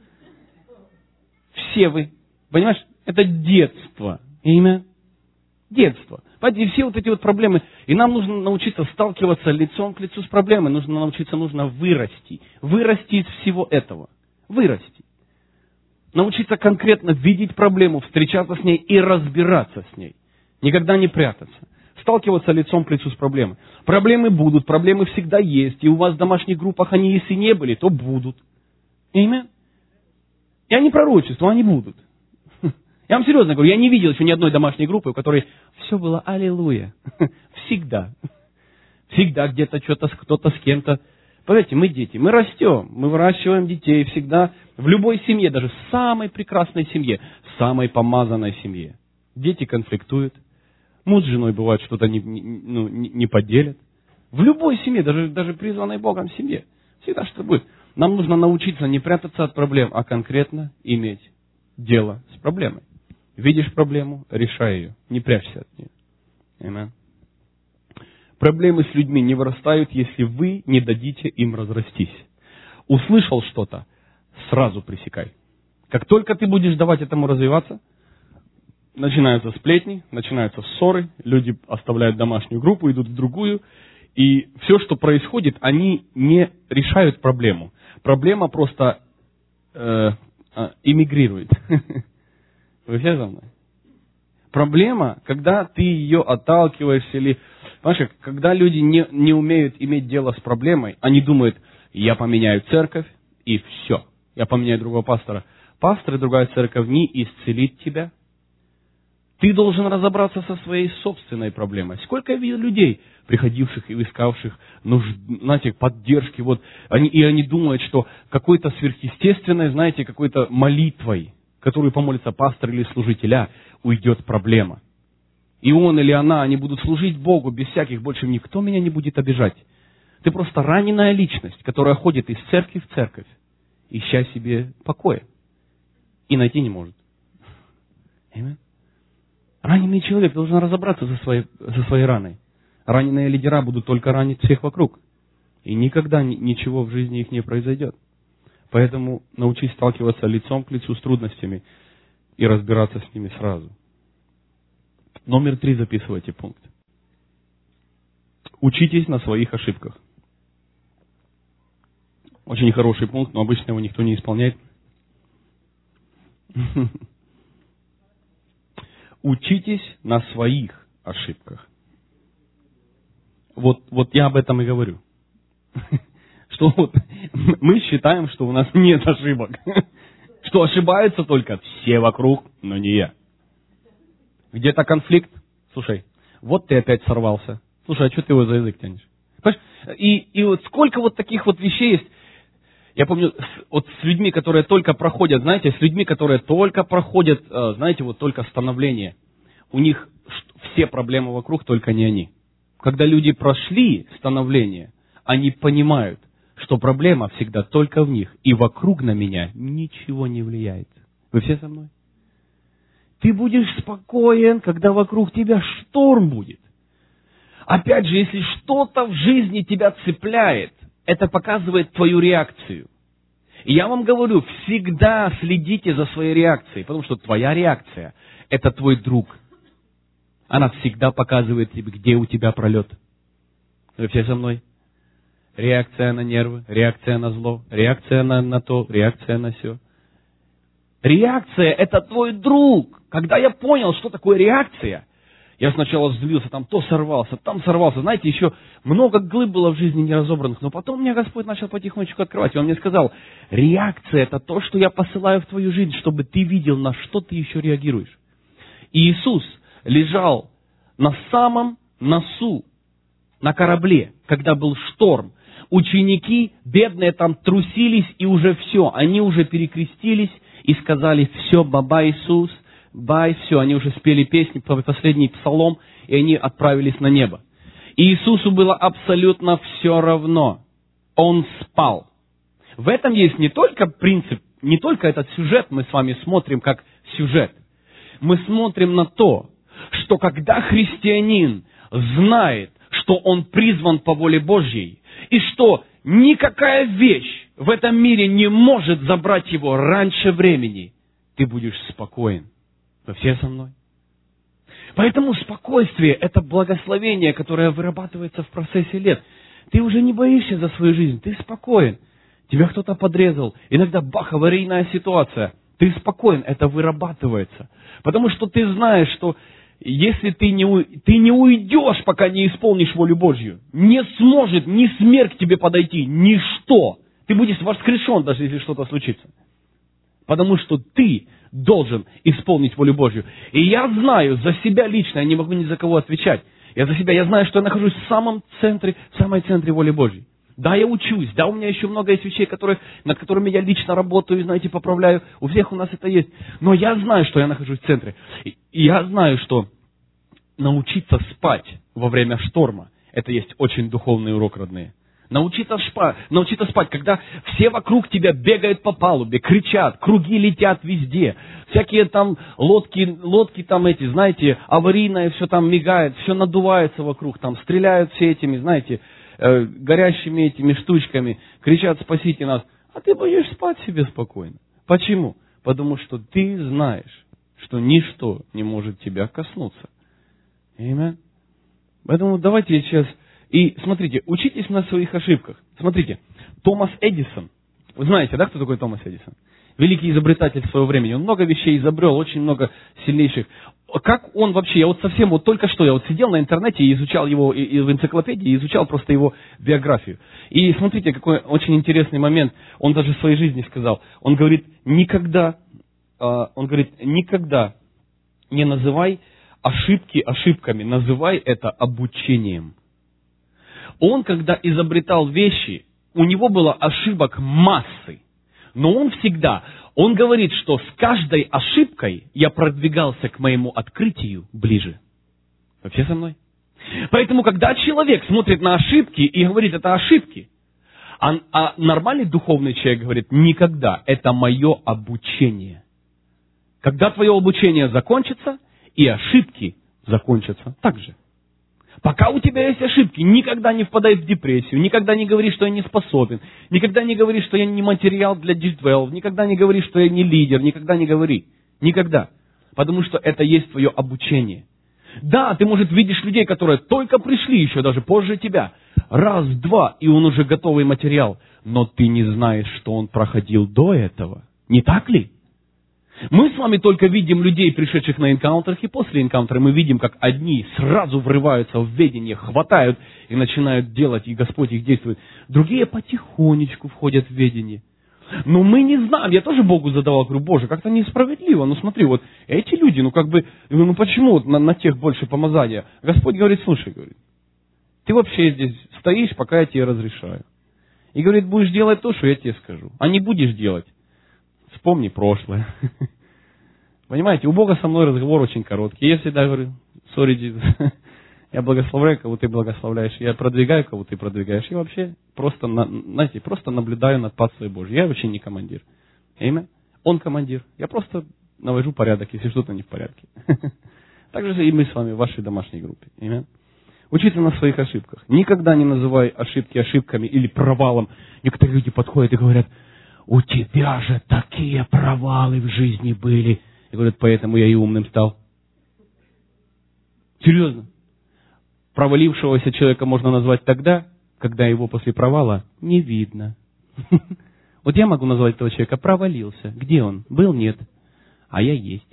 Все вы, понимаешь, это детство, имя, детство. Понимаете, и все вот эти вот проблемы, и нам нужно научиться сталкиваться лицом к лицу с проблемой, нужно научиться, нужно вырасти, вырасти из всего этого, вырасти. Научиться конкретно видеть проблему, встречаться с ней и разбираться с ней. Никогда не прятаться. Сталкиваться лицом к лицу с проблемой. Проблемы будут, проблемы всегда есть. И у вас в домашних группах они, если не были, то будут. Имя? Я не пророчество, они будут. Я вам серьезно говорю, я не видел еще ни одной домашней группы, у которой все было аллилуйя. Всегда. Всегда где-то что-то, кто-то с кем-то. Понимаете, мы дети, мы растем, мы выращиваем детей всегда. В любой семье, даже в самой прекрасной семье, в самой помазанной семье. Дети конфликтуют. Муж с женой бывает что-то не, не, ну, не, не поделят. В любой семье, даже, даже призванной Богом семье, всегда что-то будет. Нам нужно научиться не прятаться от проблем, а конкретно иметь дело с проблемой. Видишь проблему, решай ее, не прячься от нее. Amen. Проблемы с людьми не вырастают, если вы не дадите им разрастись. Услышал что-то, сразу пресекай. Как только ты будешь давать этому развиваться, начинаются сплетни, начинаются ссоры, люди оставляют домашнюю группу, идут в другую, и все, что происходит, они не решают проблему. Проблема просто э, э, эмигрирует. Вы все за мной? Проблема, когда ты ее отталкиваешь или... Понимаешь, когда люди не, не умеют иметь дело с проблемой, они думают, я поменяю церковь, и все. Я поменяю другого пастора. Пастор и другая церковь не исцелит тебя. Ты должен разобраться со своей собственной проблемой. Сколько я видел людей, приходивших и искавших, нужд, знаете, поддержки, вот, они, и они думают, что какой-то сверхъестественной, знаете, какой-то молитвой, которую помолится пастор или служителя, уйдет проблема. И он или она, они будут служить Богу без всяких, больше никто меня не будет обижать. Ты просто раненая личность, которая ходит из церкви в церковь, ища себе покоя. И найти не может. Amen. Раненый человек должен разобраться со своей, со своей раной. Раненые лидера будут только ранить всех вокруг. И никогда ничего в жизни их не произойдет. Поэтому научись сталкиваться лицом к лицу с трудностями и разбираться с ними сразу. Номер три, записывайте пункт. Учитесь на своих ошибках. Очень хороший пункт, но обычно его никто не исполняет. Учитесь на своих ошибках. Вот, вот я об этом и говорю. Что вот мы считаем, что у нас нет ошибок. Что ошибаются только все вокруг, но не я. Где-то конфликт. Слушай, вот ты опять сорвался. Слушай, а что ты его за язык тянешь? И, и вот сколько вот таких вот вещей есть. Я помню, с, вот с людьми, которые только проходят, знаете, с людьми, которые только проходят, знаете, вот только становление. У них все проблемы вокруг, только не они. Когда люди прошли становление, они понимают, что проблема всегда только в них, и вокруг на меня ничего не влияет. Вы все со мной? Ты будешь спокоен, когда вокруг тебя шторм будет. Опять же, если что-то в жизни тебя цепляет, это показывает твою реакцию. И я вам говорю, всегда следите за своей реакцией, потому что твоя реакция – это твой друг. Она всегда показывает тебе, где у тебя пролет. Вы все со мной? Реакция на нервы, реакция на зло, реакция на, на то, реакция на сё. Реакция – это твой друг. Когда я понял, что такое реакция, я сначала взвился, там то сорвался, там сорвался. Знаете, еще много глыб было в жизни неразобранных, но потом мне Господь начал потихонечку открывать. И Он мне сказал, реакция – это то, что я посылаю в твою жизнь, чтобы ты видел, на что ты еще реагируешь. И Иисус лежал на самом носу, на корабле, когда был шторм. Ученики, бедные, там трусились, и уже все, они уже перекрестились и сказали, все, баба Иисус, бай, все, они уже спели песни, последний псалом, и они отправились на небо. И Иисусу было абсолютно все равно. Он спал. В этом есть не только принцип, не только этот сюжет мы с вами смотрим как сюжет. Мы смотрим на то, что когда христианин знает, что он призван по воле Божьей, и что никакая вещь в этом мире не может забрать его раньше времени, ты будешь спокоен. Вы все со мной? Поэтому спокойствие – это благословение, которое вырабатывается в процессе лет. Ты уже не боишься за свою жизнь, ты спокоен. Тебя кто-то подрезал, иногда бах, аварийная ситуация. Ты спокоен, это вырабатывается. Потому что ты знаешь, что если ты не, ты не уйдешь, пока не исполнишь волю Божью, не сможет ни смерть к тебе подойти, ничто. Ты будешь воскрешен, даже если что-то случится. Потому что ты должен исполнить волю Божью. И я знаю за себя лично, я не могу ни за кого отвечать. Я за себя, я знаю, что я нахожусь в самом центре, в самой центре воли Божьей. Да, я учусь, да, у меня еще много есть вещей, которые, над которыми я лично работаю, знаете, поправляю. У всех у нас это есть. Но я знаю, что я нахожусь в центре. И я знаю, что научиться спать во время шторма, это есть очень духовный урок, родные. Научиться, шпа, научиться спать, когда все вокруг тебя бегают по палубе, кричат, круги летят везде. Всякие там лодки, лодки там эти, знаете, аварийное, все там мигает, все надувается вокруг, там стреляют все этими, знаете, э, горящими этими штучками, кричат, спасите нас. А ты будешь спать себе спокойно. Почему? Потому что ты знаешь, что ничто не может тебя коснуться. Аминь. Поэтому давайте сейчас... И смотрите, учитесь на своих ошибках. Смотрите, Томас Эдисон. Вы знаете, да, кто такой Томас Эдисон? Великий изобретатель своего времени. Он много вещей изобрел, очень много сильнейших. Как он вообще, я вот совсем, вот только что, я вот сидел на интернете и изучал его, и, и в энциклопедии, и изучал просто его биографию. И смотрите, какой очень интересный момент. Он даже в своей жизни сказал. Он говорит, никогда, он говорит, никогда не называй ошибки ошибками, называй это обучением. Он, когда изобретал вещи, у него было ошибок массы. Но он всегда, он говорит, что с каждой ошибкой я продвигался к моему открытию ближе. Вы все со мной? Поэтому, когда человек смотрит на ошибки и говорит, это ошибки, а, а нормальный духовный человек говорит, никогда, это мое обучение. Когда твое обучение закончится, и ошибки закончатся так же. Пока у тебя есть ошибки, никогда не впадай в депрессию, никогда не говори, что я не способен, никогда не говори, что я не материал для ди двенадцать, никогда не говори, что я не лидер, никогда не говори. Никогда. Потому что это есть твое обучение. Да, ты, может, видишь людей, которые только пришли еще даже позже тебя. Раз, два, и он уже готовый материал. Но ты не знаешь, что он проходил до этого. Не так ли? Мы с вами только видим людей, пришедших на энкаунтерах, и после энкаунтера мы видим, как одни сразу врываются в ведение, хватают и начинают делать, и Господь их действует. Другие потихонечку входят в ведение. Но мы не знаем, я тоже Богу задавал, говорю, Боже, как-то несправедливо, ну смотри, вот эти люди, ну как бы, ну почему вот на, на тех больше помазания? Господь говорит, слушай, говорит, ты вообще здесь стоишь, пока я тебе разрешаю. И говорит, будешь делать то, что я тебе скажу, а не будешь делать. Вспомни прошлое. Понимаете, у Бога со мной разговор очень короткий. Я всегда говорю, сори, Джизус, я благословляю, кого ты благословляешь, я продвигаю, кого ты продвигаешь. И вообще просто, знаете, просто наблюдаю над паствой Божьей. Я вообще не командир. Имя? Он командир. Я просто навожу порядок, если что-то не в порядке. Так же и мы с вами в вашей домашней группе. Имя? Учиться на своих ошибках. Никогда не называй ошибки ошибками или провалом. Некоторые люди подходят и говорят, у тебя же такие провалы в жизни были. И говорят, поэтому я и умным стал. Серьезно. Провалившегося человека можно назвать тогда, когда его после провала не видно. Вот я могу назвать этого человека провалился. Где он? Был? Нет. А я есть.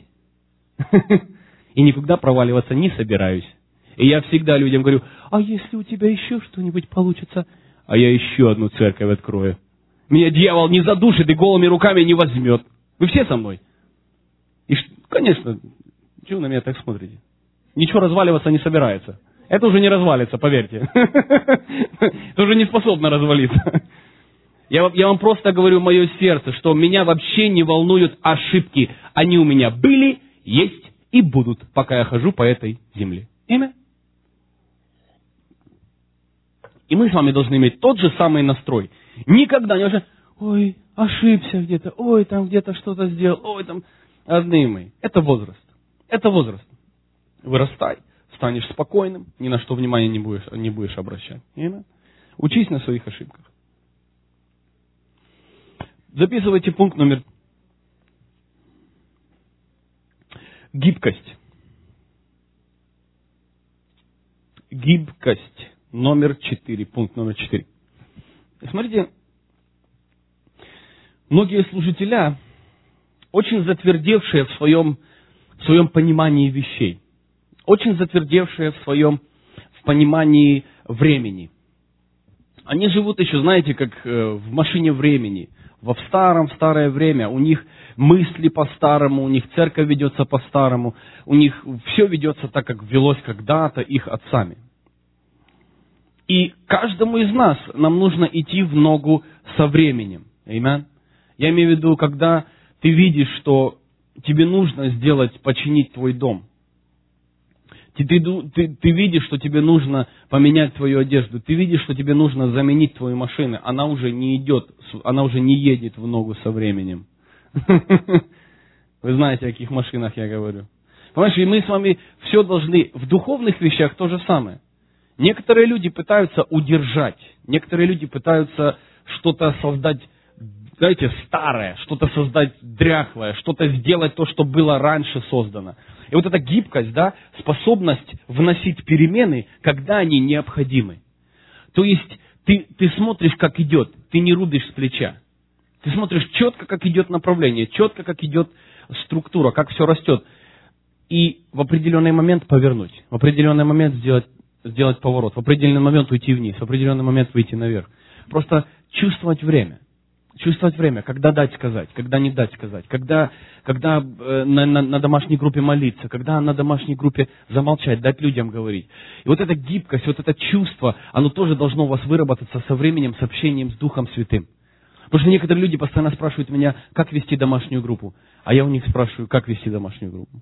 И никогда проваливаться не собираюсь. И я всегда людям говорю, а если у тебя еще что-нибудь получится, а я еще одну церковь открою. Меня дьявол не задушит и голыми руками не возьмет. Вы все со мной? И, конечно, чего вы на меня так смотрите? Ничего разваливаться не собирается. Это уже не развалится, поверьте. Это уже не способно развалиться. Я, я вам просто говорю мое сердце, что меня вообще не волнуют ошибки. Они у меня были, есть и будут, пока я хожу по этой земле. Имя? И мы с вами должны иметь тот же самый настрой. Никогда не уже, ой, ошибся где-то, ой, там где-то что-то сделал, ой, там, родные мои. Это возраст. Это возраст. Вырастай, станешь спокойным, ни на что внимания не будешь, не будешь обращать. Именно? Учись на своих ошибках. Записывайте пункт номер... Гибкость. Гибкость. Номер четыре. Пункт номер четыре. Смотрите, многие служителя, очень затвердевшие в своем, в своем понимании вещей, очень затвердевшие в своем в понимании времени. Они живут еще, знаете, как в машине времени, во в старом, в старое время. У них мысли по-старому, у них церковь ведется по-старому, у них все ведется так, как велось когда-то их отцами. И каждому из нас нам нужно идти в ногу со временем. Аминь. Я имею в виду, когда ты видишь, что тебе нужно сделать, починить твой дом. Ты, ты, ты, ты видишь, что тебе нужно поменять твою одежду. Ты видишь, что тебе нужно заменить твою машину. Она уже не идет, она уже не едет в ногу со временем. Вы знаете, о каких машинах я говорю. Понимаешь, и мы с вами все должны, в духовных вещах то же самое. Некоторые люди пытаются удержать, некоторые люди пытаются что-то создать, знаете, старое, что-то создать дряхлое, что-то сделать то, что было раньше создано. И вот эта гибкость, да, способность вносить перемены, когда они необходимы. То есть ты, ты смотришь, как идет, ты не рубишь с плеча. Ты смотришь четко, как идет направление, четко, как идет структура, как все растет. И в определенный момент повернуть, в определенный момент сделать, сделать поворот, в определенный момент уйти вниз, в определенный момент выйти наверх. Просто чувствовать время. Чувствовать время, когда дать сказать, когда не дать сказать, когда, когда э, на, на, на домашней группе молиться, когда на домашней группе замолчать, дать людям говорить. И вот эта гибкость, вот это чувство, оно тоже должно у вас выработаться со временем, с общением с Духом Святым. Потому что некоторые люди постоянно спрашивают меня, как вести домашнюю группу. А я у них спрашиваю, как вести домашнюю группу.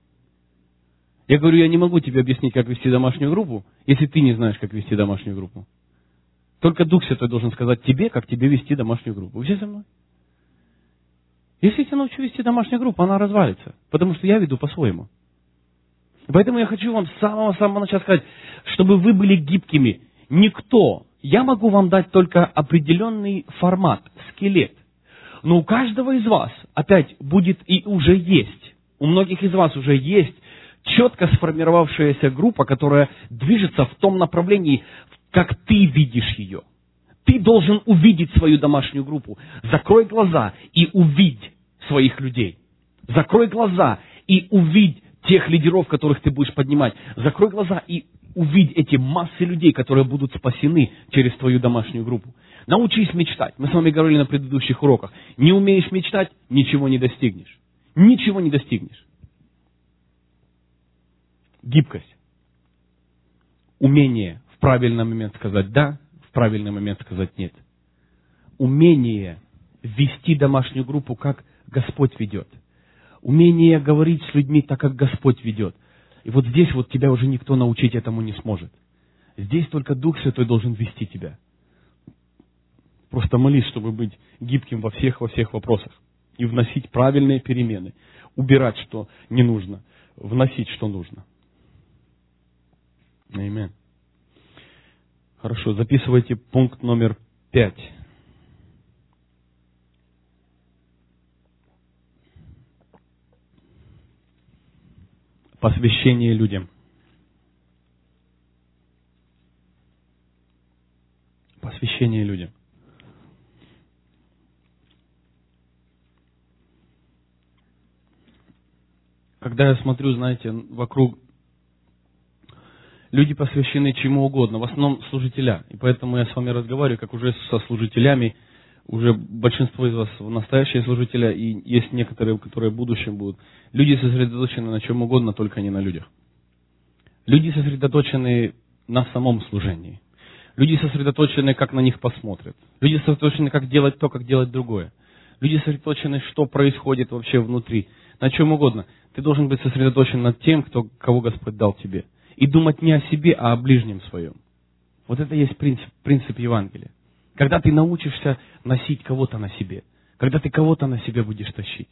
Я говорю, я не могу тебе объяснить, как вести домашнюю группу, если ты не знаешь, как вести домашнюю группу. Только Дух Святой должен сказать тебе, как тебе вести домашнюю группу. Вы все со мной? Если я тебя научу вести домашнюю группу, она развалится. Потому что я веду по-своему. Поэтому я хочу вам с самого-самого начала сказать, чтобы вы были гибкими. Никто. Я могу вам дать только определенный формат, скелет. Но у каждого из вас, опять, будет и уже есть. У многих из вас уже есть четко сформировавшаяся группа, которая движется в том направлении, как ты видишь ее. Ты должен увидеть свою домашнюю группу. Закрой глаза и увидь своих людей. Закрой глаза и увидь тех лидеров, которых ты будешь поднимать. Закрой глаза и увидь эти массы людей, которые будут спасены через твою домашнюю группу. Научись мечтать. Мы с вами говорили на предыдущих уроках. Не умеешь мечтать, ничего не достигнешь. Ничего не достигнешь. Гибкость. Умение в правильный момент сказать «да», в правильный момент сказать «нет». Умение вести домашнюю группу, как Господь ведет. Умение говорить с людьми так, как Господь ведет. И вот здесь вот тебя уже никто научить этому не сможет. Здесь только Дух Святой должен вести тебя. Просто молись, чтобы быть гибким во всех, во всех вопросах. И вносить правильные перемены. Убирать, что не нужно. Вносить, что нужно. Аминь. Хорошо, записывайте пункт номер пять. Посвящение людям. Посвящение людям. Когда я смотрю, знаете, вокруг, люди посвящены чему угодно, в основном служителя. И поэтому я с вами разговариваю, как уже со служителями. Уже большинство из вас настоящие служители, и есть некоторые, которые в будущем будут. Люди сосредоточены на чем угодно, только не на людях. Люди сосредоточены на самом служении. Люди сосредоточены, как на них посмотрят. Люди сосредоточены, как делать то, как делать другое. Люди сосредоточены, что происходит вообще внутри. На чем угодно. Ты должен быть сосредоточен над тем, кто, кого Господь дал тебе. И думать не о себе, а о ближнем своем. Вот это и есть принцип, принцип Евангелия. Когда ты научишься носить кого-то на себе. Когда ты кого-то на себе будешь тащить.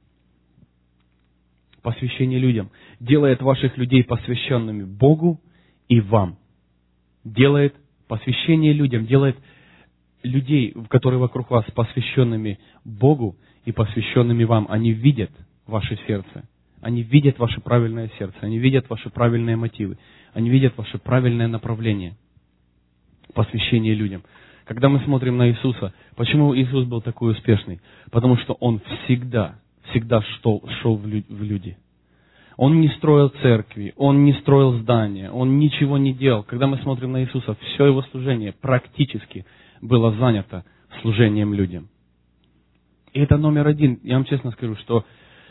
Посвящение людям делает ваших людей посвященными Богу и вам. Делает посвящение людям, делает людей, которые вокруг вас, посвященными Богу и посвященными вам. Они видят ваше сердце. Они видят ваше правильное сердце. Они видят ваши правильные мотивы. Они видят ваше правильное направление. Посвящение людям. Когда мы смотрим на Иисуса, почему Иисус был такой успешный? Потому что Он всегда, всегда шел, шел в люди. Он не строил церкви, Он не строил здания, Он ничего не делал. Когда мы смотрим на Иисуса, все Его служение практически было занято служением людям. И это номер один. Я вам честно скажу, что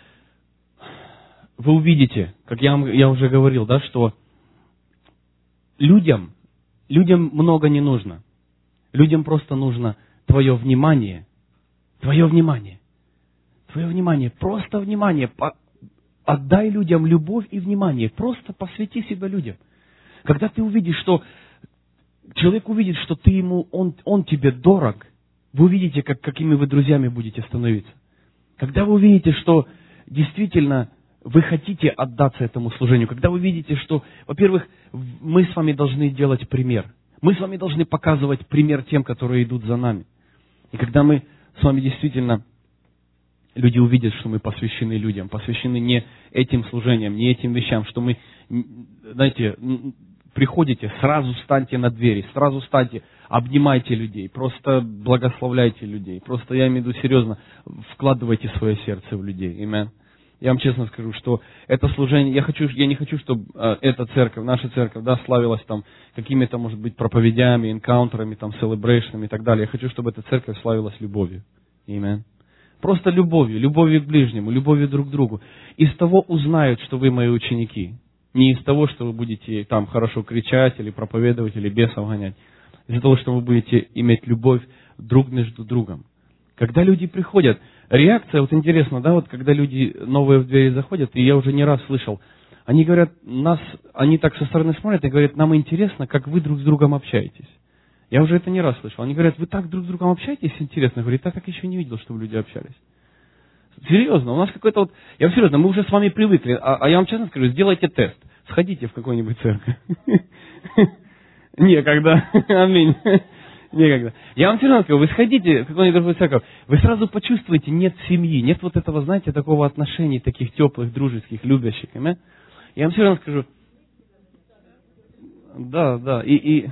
вы увидите, как я, вам, я уже говорил, да, что людям, людям много не нужно. Людям просто нужно твое внимание, твое внимание, твое внимание, просто внимание, отдай людям любовь и внимание. Просто посвяти себя людям. Когда ты увидишь, что человек увидит, что ты ему, он, он тебе дорог, вы увидите, как, какими вы друзьями будете становиться. Когда вы увидите, что действительно вы хотите отдаться этому служению, когда вы видите, что, во-первых, мы с вами должны делать пример. Мы с вами должны показывать пример тем, которые идут за нами. И когда мы с вами действительно, люди увидят, что мы посвящены людям, посвящены не этим служениям, не этим вещам, что мы, знаете, приходите, сразу встаньте на двери, сразу встаньте, обнимайте людей, просто благословляйте людей. Просто, я имею в виду серьезно, вкладывайте свое сердце в людей. Аминь. Я вам честно скажу, что это служение, я, хочу, я не хочу, чтобы э, эта церковь, наша церковь, да, славилась там какими-то, может быть, проповедями, энкаунтерами, там, селебрейшнами и так далее. Я хочу, чтобы эта церковь славилась любовью. Аминь. Просто любовью, любовью к ближнему, любовью друг к другу. Из того узнают, что вы мои ученики. Не из того, что вы будете там хорошо кричать или проповедовать, или бесов гонять. Из-за того, что вы будете иметь любовь друг между другом. Когда люди приходят, реакция, вот интересно, да, вот когда люди новые в двери заходят, и я уже не раз слышал, они говорят, нас, они так со стороны смотрят и говорят, нам интересно, как вы друг с другом общаетесь. Я уже это не раз слышал. Они говорят, вы так друг с другом общаетесь, интересно. Говорит, я так еще не видел, чтобы люди общались. Серьезно, у нас какой-то вот, я вам серьезно, мы уже с вами привыкли, а, а я вам честно скажу, сделайте тест, сходите в какую-нибудь церковь. Некогда, аминь. Никогда. Я вам серьезно скажу, вы сходите в какую-нибудь другую церковь, вы сразу почувствуете, нет семьи, нет вот этого, знаете, такого отношений, таких теплых, дружеских, любящих. Аминь? Я вам серьезно скажу, да, да, и... и...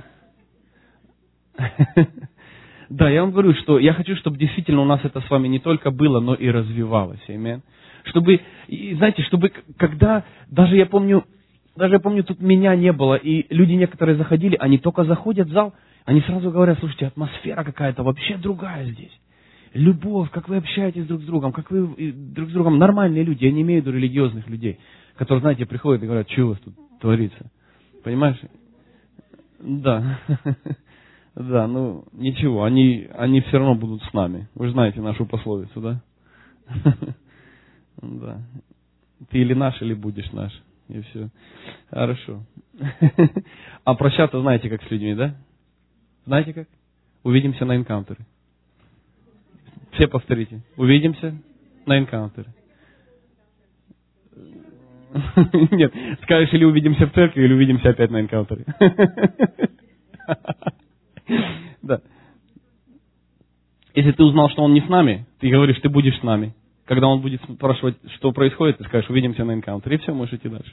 Да, я вам говорю, что я хочу, чтобы действительно у нас это с вами не только было, но и развивалось. Аминь. Чтобы, и, знаете, чтобы когда, даже я помню, даже я помню, тут меня не было, и люди некоторые заходили, они только заходят в зал, они сразу говорят, слушайте, атмосфера какая-то вообще другая здесь. Любовь, как вы общаетесь друг с другом, как вы друг с другом, нормальные люди, я не имею в виду религиозных людей, которые, знаете, приходят и говорят, что у вас тут творится. Понимаешь? Да. Да, ну, ничего, они, они все равно будут с нами. Вы же знаете нашу пословицу, да? Да. Ты или наш, или будешь наш. И все. Хорошо. А прощаться знаете, как с людьми, да? Знаете как? Увидимся на энкаунтере. Все повторите. Увидимся на энкаунтере. Нет, скажешь, или увидимся в церкви, или увидимся опять на энкаунтере. Да. Если ты узнал, что он не с нами, ты говоришь, ты будешь с нами. Когда он будет спрашивать, что происходит, ты скажешь, увидимся на энкаунтере, и все, можешь идти дальше.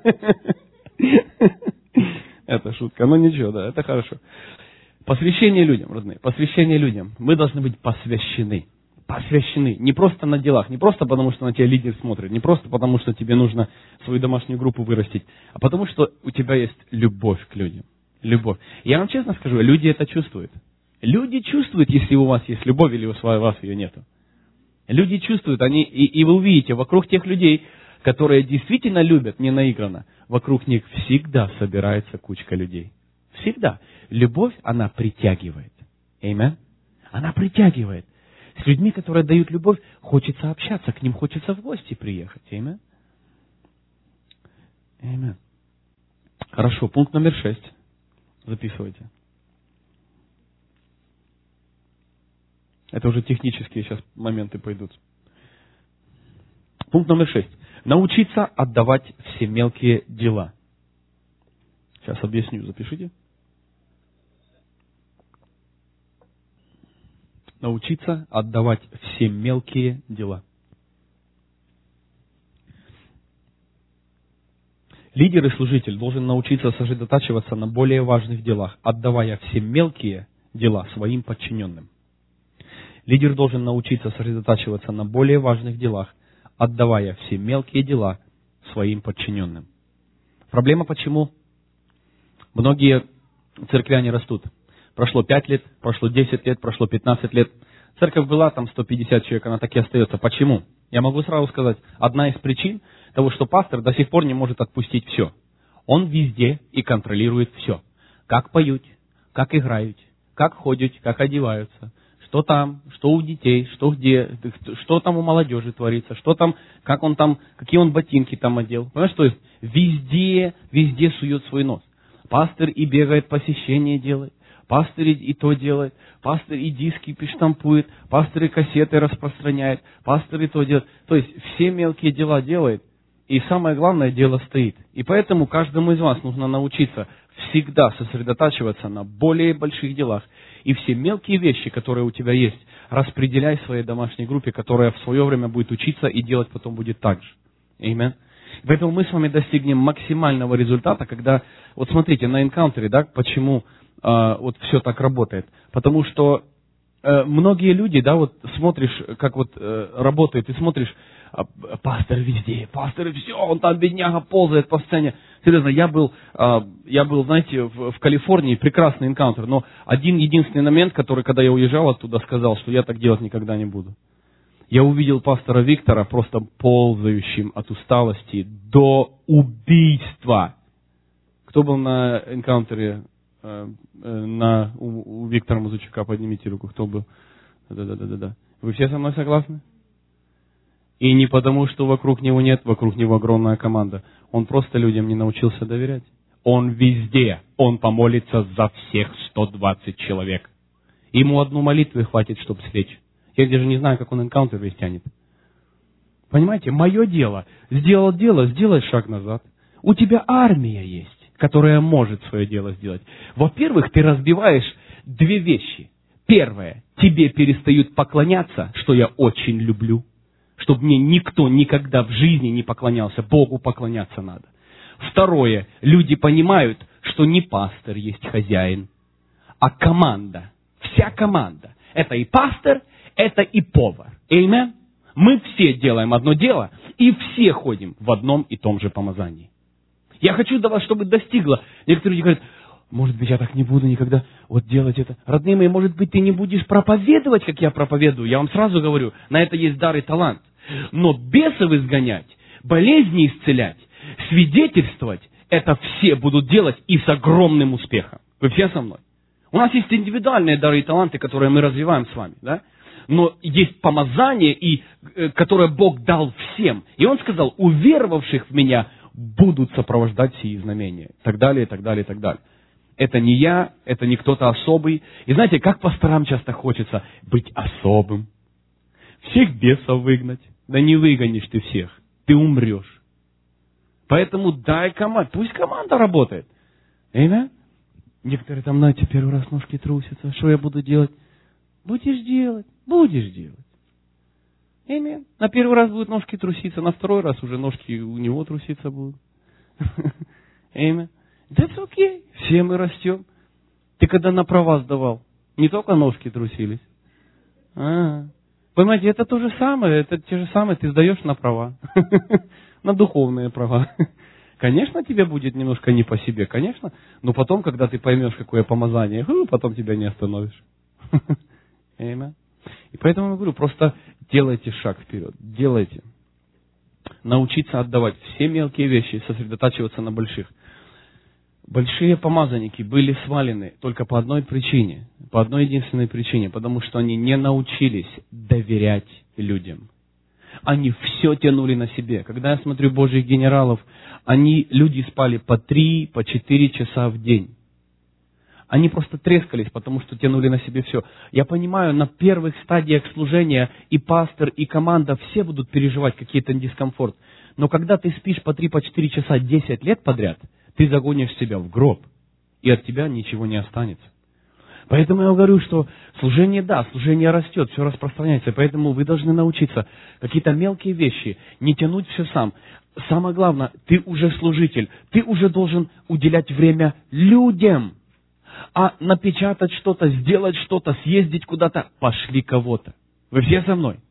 Это шутка, но ничего, да, это хорошо. Посвящение людям, родные, посвящение людям. Мы должны быть посвящены. Посвящены. Не просто на делах, не просто потому, что на тебя лидер смотрит, не просто потому, что тебе нужно свою домашнюю группу вырастить, а потому, что у тебя есть любовь к людям. Любовь. Я вам честно скажу, люди это чувствуют. Люди чувствуют, если у вас есть любовь или у вас ее нету. Люди чувствуют, они, и, и вы увидите, вокруг тех людей, которые действительно любят, не наигранно, вокруг них всегда собирается кучка людей. Всегда. Любовь, она притягивает. Аминь. Она притягивает. С людьми, которые дают любовь, хочется общаться, к ним хочется в гости приехать. Аминь. Аминь. Хорошо, пункт номер шесть. Записывайте. Это уже технические сейчас моменты пойдут. Пункт номер шесть. Научиться отдавать все мелкие дела. Сейчас объясню, запишите. Научиться отдавать все мелкие дела. Лидер и служитель должен научиться сосредотачиваться на более важных делах, отдавая все мелкие дела своим подчиненным. Лидер должен научиться сосредотачиваться на более важных делах, отдавая все мелкие дела своим подчиненным. Проблема почему? Многие церквяне растут. Прошло пять лет, прошло десять лет, прошло пятнадцать лет. Церковь была, там сто пятьдесят человек, она так и остается. Почему? Я могу сразу сказать, одна из причин того, что пастор до сих пор не может отпустить все. Он везде и контролирует все. Как поют, как играют, как ходят, как одеваются, что там, что у детей, что где, что там у молодежи творится, что там, как он там, какие он ботинки там одел. Понимаешь, то есть везде, везде сует свой нос. Пастор и бегает, посещение делает, пастор и, и то делает, пастор и диски штампует, пастор и кассеты распространяет, пастор и то делает. То есть все мелкие дела делает, и самое главное дело стоит. И поэтому каждому из вас нужно научиться всегда сосредотачиваться на более больших делах. И все мелкие вещи, которые у тебя есть, распределяй в своей домашней группе, которая в свое время будет учиться и делать потом будет так же. Аминь. Поэтому мы с вами достигнем максимального результата, когда, вот смотрите, на энкаунтере, да, почему э, вот все так работает. Потому что э, многие люди, да, вот смотришь, как вот э, работает, и смотришь, э, пастор везде, пастор все, он там бедняга ползает по сцене. Серьезно, я был, э, я был, знаете, в, в Калифорнии, прекрасный энкаунтер, но один единственный момент, который, когда я уезжал оттуда, сказал, что я так делать никогда не буду. Я увидел пастора Виктора просто ползающим от усталости до убийства. Кто был на энкаунтере э, э, на, у, у Виктора Музычука? Поднимите руку, кто был? Да-да-да-да-да. Вы все со мной согласны? И не потому, что вокруг него нет, вокруг него огромная команда. Он просто людям не научился доверять. Он везде. Он помолится за всех сто двадцать человек. Ему одну молитву хватит, чтобы слечь. Я даже не знаю, как он энкаунтер весь тянет. Понимаете, мое дело. Сделал дело, сделай шаг назад. У тебя армия есть, которая может свое дело сделать. Во-первых, ты разбиваешь две вещи. Первое, тебе перестают поклоняться, что я очень люблю. Чтобы мне никто никогда в жизни не поклонялся. Богу поклоняться надо. Второе, люди понимают, что не пастор есть хозяин, а команда. Вся команда. Это и пастор, это и повар. Аминь. Мы все делаем одно дело, и все ходим в одном и том же помазании. Я хочу до вас, чтобы достигло. Некоторые люди говорят, может быть, я так не буду никогда вот делать это. Родные мои, может быть, ты не будешь проповедовать, как я проповедую. Я вам сразу говорю, на это есть дар и талант. Но бесов изгонять, болезни исцелять, свидетельствовать, это все будут делать и с огромным успехом. Вы все со мной? У нас есть индивидуальные дары и таланты, которые мы развиваем с вами, да? Но есть помазание, и, которое Бог дал всем. И Он сказал, уверовавших в Меня будут сопровождать сии знамения. И так далее, и так далее, и так далее. Это не я, это не кто-то особый. И знаете, как пасторам часто хочется быть особым. Всех бесов выгнать. Да не выгонишь ты всех. Ты умрешь. Поэтому дай команду. Пусть команда работает. Аминь. Некоторые там, знаете, первый раз ножки трусятся. Что я буду делать? Будешь делать. Будешь делать. Аминь. На первый раз будут ножки труситься, на второй раз уже ножки у него труситься будут. Аминь. That's okay. Все мы растем. Ты когда на права сдавал, не только ножки трусились. А-а-а. Понимаете, это то же самое, это те же самые, ты сдаешь на права. На духовные права. Конечно, тебе будет немножко не по себе, конечно. Но потом, когда ты поймешь, какое помазание, потом тебя не остановишь. Аминь. И поэтому я говорю, просто делайте шаг вперед. Делайте. Научиться отдавать все мелкие вещи, сосредотачиваться на больших. Большие помазанники были свалены только по одной причине. По одной единственной причине. Потому что они не научились доверять людям. Они все тянули на себе. Когда я смотрю Божьих генералов, они, люди спали по три, по четыре часа в день. Они просто трескались, потому что тянули на себе все. Я понимаю, на первых стадиях служения и пастор, и команда все будут переживать какие-то дискомфорт. Но когда ты спишь по три, по четыре часа десять лет подряд, ты загонишь себя в гроб, и от тебя ничего не останется. Поэтому я говорю, что служение, да, служение растет, все распространяется. Поэтому вы должны научиться какие-то мелкие вещи, не тянуть все сам. Самое главное, ты уже служитель, ты уже должен уделять время людям. А напечатать что-то, сделать что-то, съездить куда-то, пошли кого-то. Вы все со мной?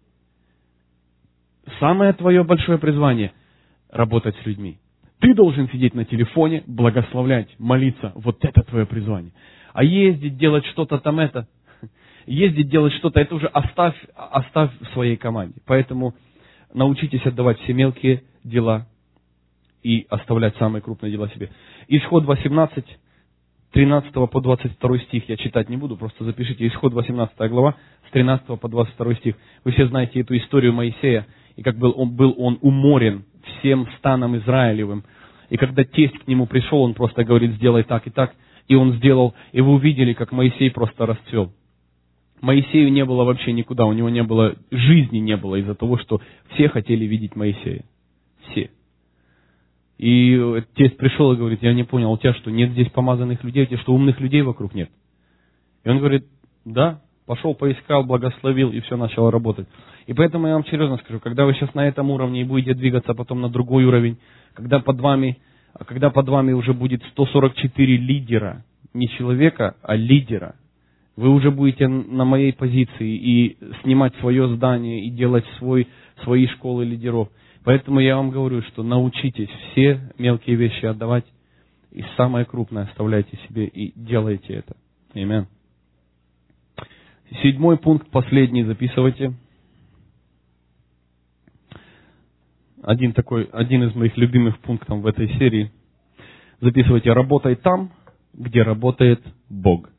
Самое твое большое призвание – работать с людьми. Ты должен сидеть на телефоне, благословлять, молиться. Вот это твое призвание. А ездить, делать что-то там это, ездить, делать что-то, это уже оставь, оставь в своей команде. Поэтому научитесь отдавать все мелкие дела и оставлять самые крупные дела себе. Исход восемнадцать, тринадцатого по двадцать второй стих я читать не буду, просто запишите Исход восемнадцатая глава, с тринадцатого по двадцать второй стих. Вы все знаете эту историю Моисея, и как был он, был он уморен всем станом Израилевым. И когда тесть к нему пришел, он просто говорит, сделай так и так. И он сделал, и вы увидели, как Моисей просто расцвел. Моисею не было вообще никуда, у него не было, жизни не было из-за того, что все хотели видеть Моисея. Все. И тесть пришел и говорит, я не понял, у тебя что, нет здесь помазанных людей, у тебя что, умных людей вокруг нет? И он говорит, да, пошел, поискал, благословил, и все начало работать. И поэтому я вам серьезно скажу, когда вы сейчас на этом уровне и будете двигаться потом на другой уровень, когда под вами, когда под вами уже будет сто сорок четыре лидера, не человека, а лидера, вы уже будете на моей позиции и снимать свое здание, и делать свой, свои школы лидеров. Поэтому я вам говорю, что научитесь все мелкие вещи отдавать, и самое крупное оставляйте себе, и делайте это. Аминь. Седьмой пункт, последний, записывайте. Один такой, один из моих любимых пунктов в этой серии. Записывайте, работай там, где работает Бог.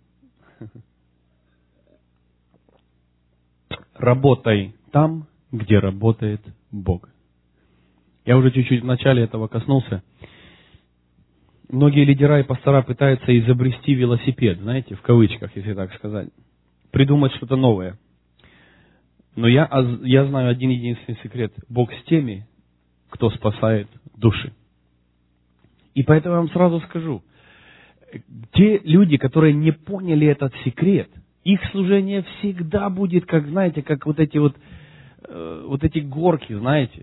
Работай там, где работает Бог. Я уже чуть-чуть в начале этого коснулся. Многие лидера и пастора пытаются изобрести велосипед, знаете, в кавычках, если так сказать. Придумать что-то новое. Но я, я знаю один единственный секрет. Бог с теми, кто спасает души. И поэтому я вам сразу скажу. Те люди, которые не поняли этот секрет, их служение всегда будет, как, знаете, как вот эти вот, э, вот эти горки, знаете.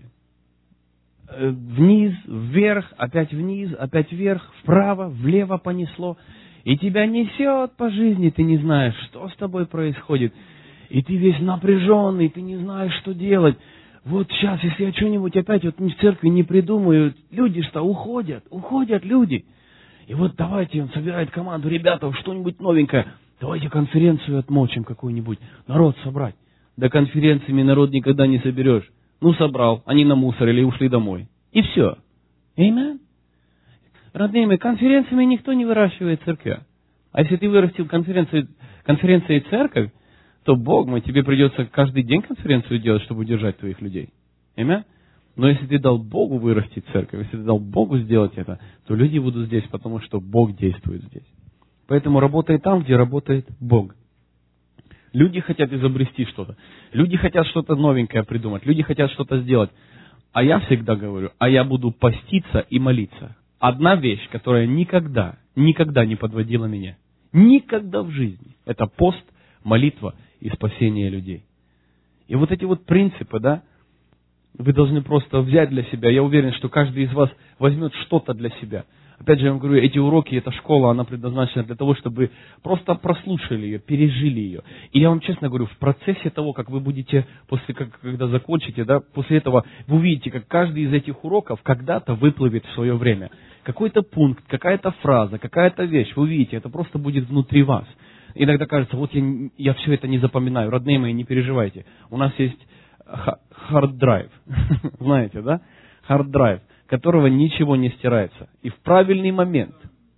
Вниз, вверх, опять вниз, опять вверх, вправо, влево понесло. И тебя несет по жизни, ты не знаешь, что с тобой происходит. И ты весь напряженный, ты не знаешь, что делать. Вот сейчас, если я что-нибудь опять вот в церкви не придумаю, люди что уходят, уходят люди. И вот давайте, он собирает команду, ребята, что-нибудь новенькое. Давайте конференцию отмочим какую-нибудь, народ собрать. До конференциями народ никогда не соберешь. Ну, собрал, они намусорили и ушли домой. И все. Аминь. Родные мои, конференциями никто не выращивает церкви. А если ты вырастил конференцию, конференцией церковь, то, Бог мой, тебе придется каждый день конференцию делать, чтобы удержать твоих людей. Аминь. Но если ты дал Богу вырастить церковь, если ты дал Богу сделать это, то люди будут здесь, потому что Бог действует здесь. Поэтому работай там, где работает Бог. Люди хотят изобрести что-то. Люди хотят что-то новенькое придумать. Люди хотят что-то сделать. А я всегда говорю, а я буду поститься и молиться. Одна вещь, которая никогда, никогда не подводила меня. Никогда в жизни. Это пост, молитва и спасение людей. И вот эти вот принципы, да, вы должны просто взять для себя. Я уверен, что каждый из вас возьмет что-то для себя. Опять же, я вам говорю, эти уроки, эта школа, она предназначена для того, чтобы просто прослушали ее, пережили ее. И я вам честно говорю, в процессе того, как вы будете, после, как, когда закончите, да, после этого вы увидите, как каждый из этих уроков когда-то выплывет в свое время. Какой-то пункт, какая-то фраза, какая-то вещь, вы увидите, это просто будет внутри вас. Иногда кажется, вот я, я все это не запоминаю. Родные мои, не переживайте. У нас есть хард-драйв, знаете, да? Хард-драйв, которого ничего не стирается. И в правильный момент.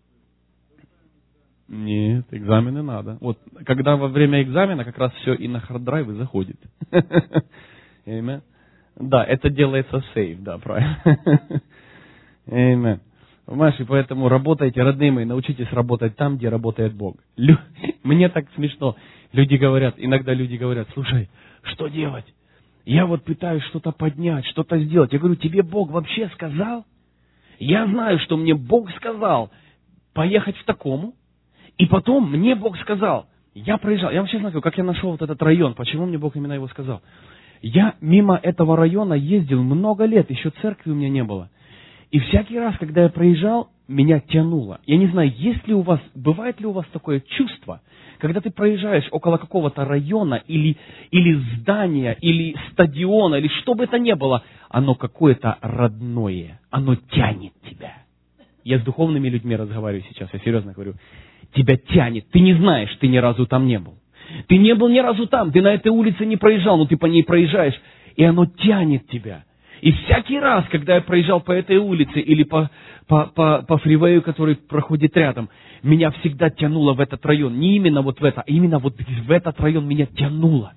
Нет, экзамены надо. Вот, когда во время экзамена как раз все и на хард-драйвы заходит. Amen. Да, это делается сейф, да, правильно. Amen. Понимаешь, и поэтому работайте, родные мои, научитесь работать там, где работает Бог. Лю... Мне так смешно. Люди говорят, иногда люди говорят, слушай, что делать? Я вот пытаюсь что-то поднять, что-то сделать. Я говорю, тебе Бог вообще сказал? Я знаю, что мне Бог сказал поехать в такому, и потом мне Бог сказал, я проезжал, я вам честно говорю, как я нашел вот этот район, почему мне Бог именно его сказал? Я мимо этого района ездил много лет, еще церкви у меня не было. И всякий раз, когда я проезжал, меня тянуло. Я не знаю, есть ли у вас, бывает ли у вас такое чувство, когда ты проезжаешь около какого-то района или, или здания, или стадиона, или что бы это ни было, оно какое-то родное, оно тянет тебя. Я с духовными людьми разговариваю сейчас, я серьезно говорю. Тебя тянет, ты не знаешь, ты ни разу там не был. Ты не был ни разу там, ты на этой улице не проезжал, но ты по ней проезжаешь, и оно тянет тебя. И всякий раз, когда я проезжал по этой улице или по, по, по, по фривею, который проходит рядом, меня всегда тянуло в этот район. Не именно вот в это, а именно вот в этот район меня тянуло.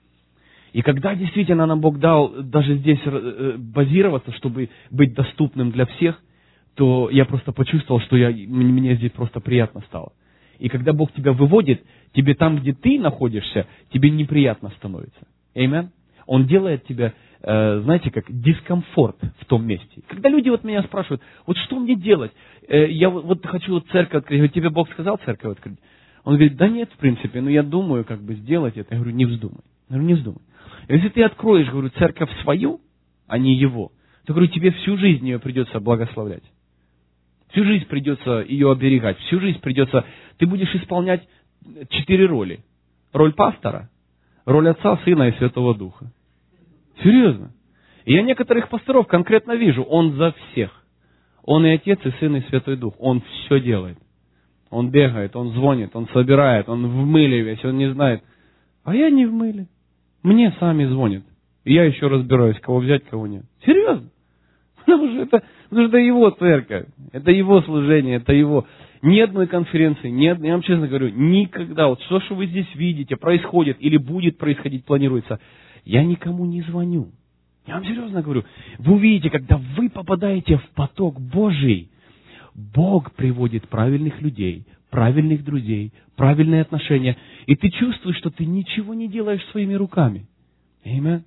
И когда действительно нам Бог дал даже здесь базироваться, чтобы быть доступным для всех, то я просто почувствовал, что я, мне здесь просто приятно стало. И когда Бог тебя выводит, тебе там, где ты находишься, тебе неприятно становится. Аминь. Он делает тебя, э, знаете, как дискомфорт в том месте. Когда люди вот меня спрашивают, вот что мне делать? Э, я вот, вот хочу вот церковь открыть. Я говорю, тебе Бог сказал церковь открыть? Он говорит, да нет, в принципе, но я думаю, как бы сделать это. Я говорю, не вздумай. Я говорю, не вздумай. Если ты откроешь, говорю, церковь свою, а не его, то, говорю, тебе всю жизнь ее придется благословлять. Всю жизнь придется ее оберегать. Всю жизнь придется... Ты будешь исполнять четыре роли. Роль пастора, роль Отца, Сына и Святого Духа. Серьезно. И я некоторых пасторов конкретно вижу. Он за всех. Он и Отец, и Сын, и Святой Дух. Он все делает. Он бегает, он звонит, он собирает, он в мыле весь, он не знает. А я не в мыле. Мне сами звонят. И я еще разбираюсь, кого взять, кого нет. Серьезно. Потому что это, потому что это его церковь, это его служение, это его. Ни одной конференции, ни одной, я вам честно говорю, никогда, вот все, что вы здесь видите, происходит или будет происходить, планируется, я никому не звоню. Я вам серьезно говорю, вы увидите, когда вы попадаете в поток Божий, Бог приводит правильных людей, правильных друзей, правильные отношения, и ты чувствуешь, что ты ничего не делаешь своими руками. Аминь.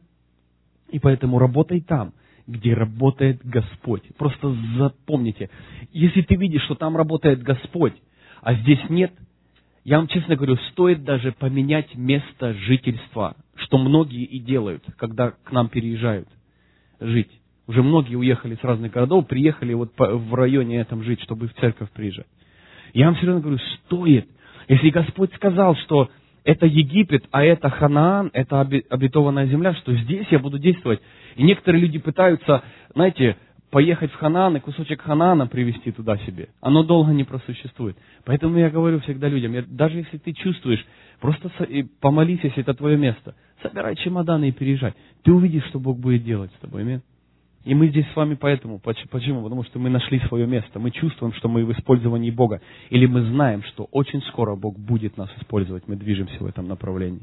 И поэтому работай там, где работает Господь. Просто запомните, если ты видишь, что там работает Господь, а здесь нет, я вам честно говорю, стоит даже поменять место жительства, что многие и делают, когда к нам переезжают жить. Уже многие уехали с разных городов, приехали вот в районе этом жить, чтобы в церковь приезжать. Я вам серьезно говорю, стоит. Если Господь сказал, что это Египет, а это Ханаан, это обетованная земля, что здесь я буду действовать. И некоторые люди пытаются, знаете, поехать в Ханаан и кусочек Ханаана привезти туда себе. Оно долго не просуществует. Поэтому я говорю всегда людям, я, даже если ты чувствуешь, просто помолись, если это твое место. Собирай чемоданы и переезжай. Ты увидишь, что Бог будет делать с тобой. Аминь. И мы здесь с вами поэтому. Почему? Потому что мы нашли свое место. Мы чувствуем, что мы в использовании Бога. Или мы знаем, что очень скоро Бог будет нас использовать. Мы движемся в этом направлении.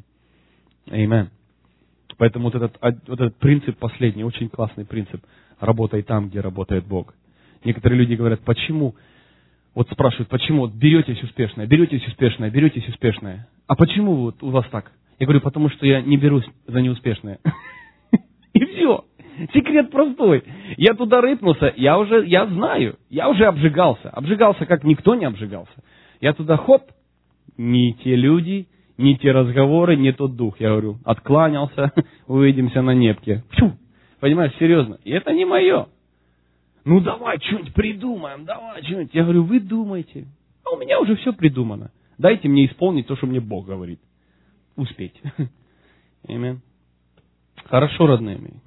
Аминь. Поэтому вот этот, вот этот принцип последний, очень классный принцип. Работай там, где работает Бог. Некоторые люди говорят, почему? Вот спрашивают, почему? Вот беретесь успешное, беретесь успешное, беретесь успешное. А почему вот у вас так? Я говорю, потому что я не берусь за неуспешное. И все. Секрет простой. Я туда рыпнулся, я уже, я знаю, я уже обжигался. Обжигался, как никто не обжигался. Я туда, хоп, не те люди, не те разговоры, не тот дух. Я говорю, откланялся, увидимся на небке. Фу, понимаешь, серьезно. И это не мое. Ну давай что-нибудь придумаем, давай что-нибудь. Я говорю, вы думайте. А у меня уже все придумано. Дайте мне исполнить то, что мне Бог говорит. Успеть. Аминь. Хорошо, родные мои.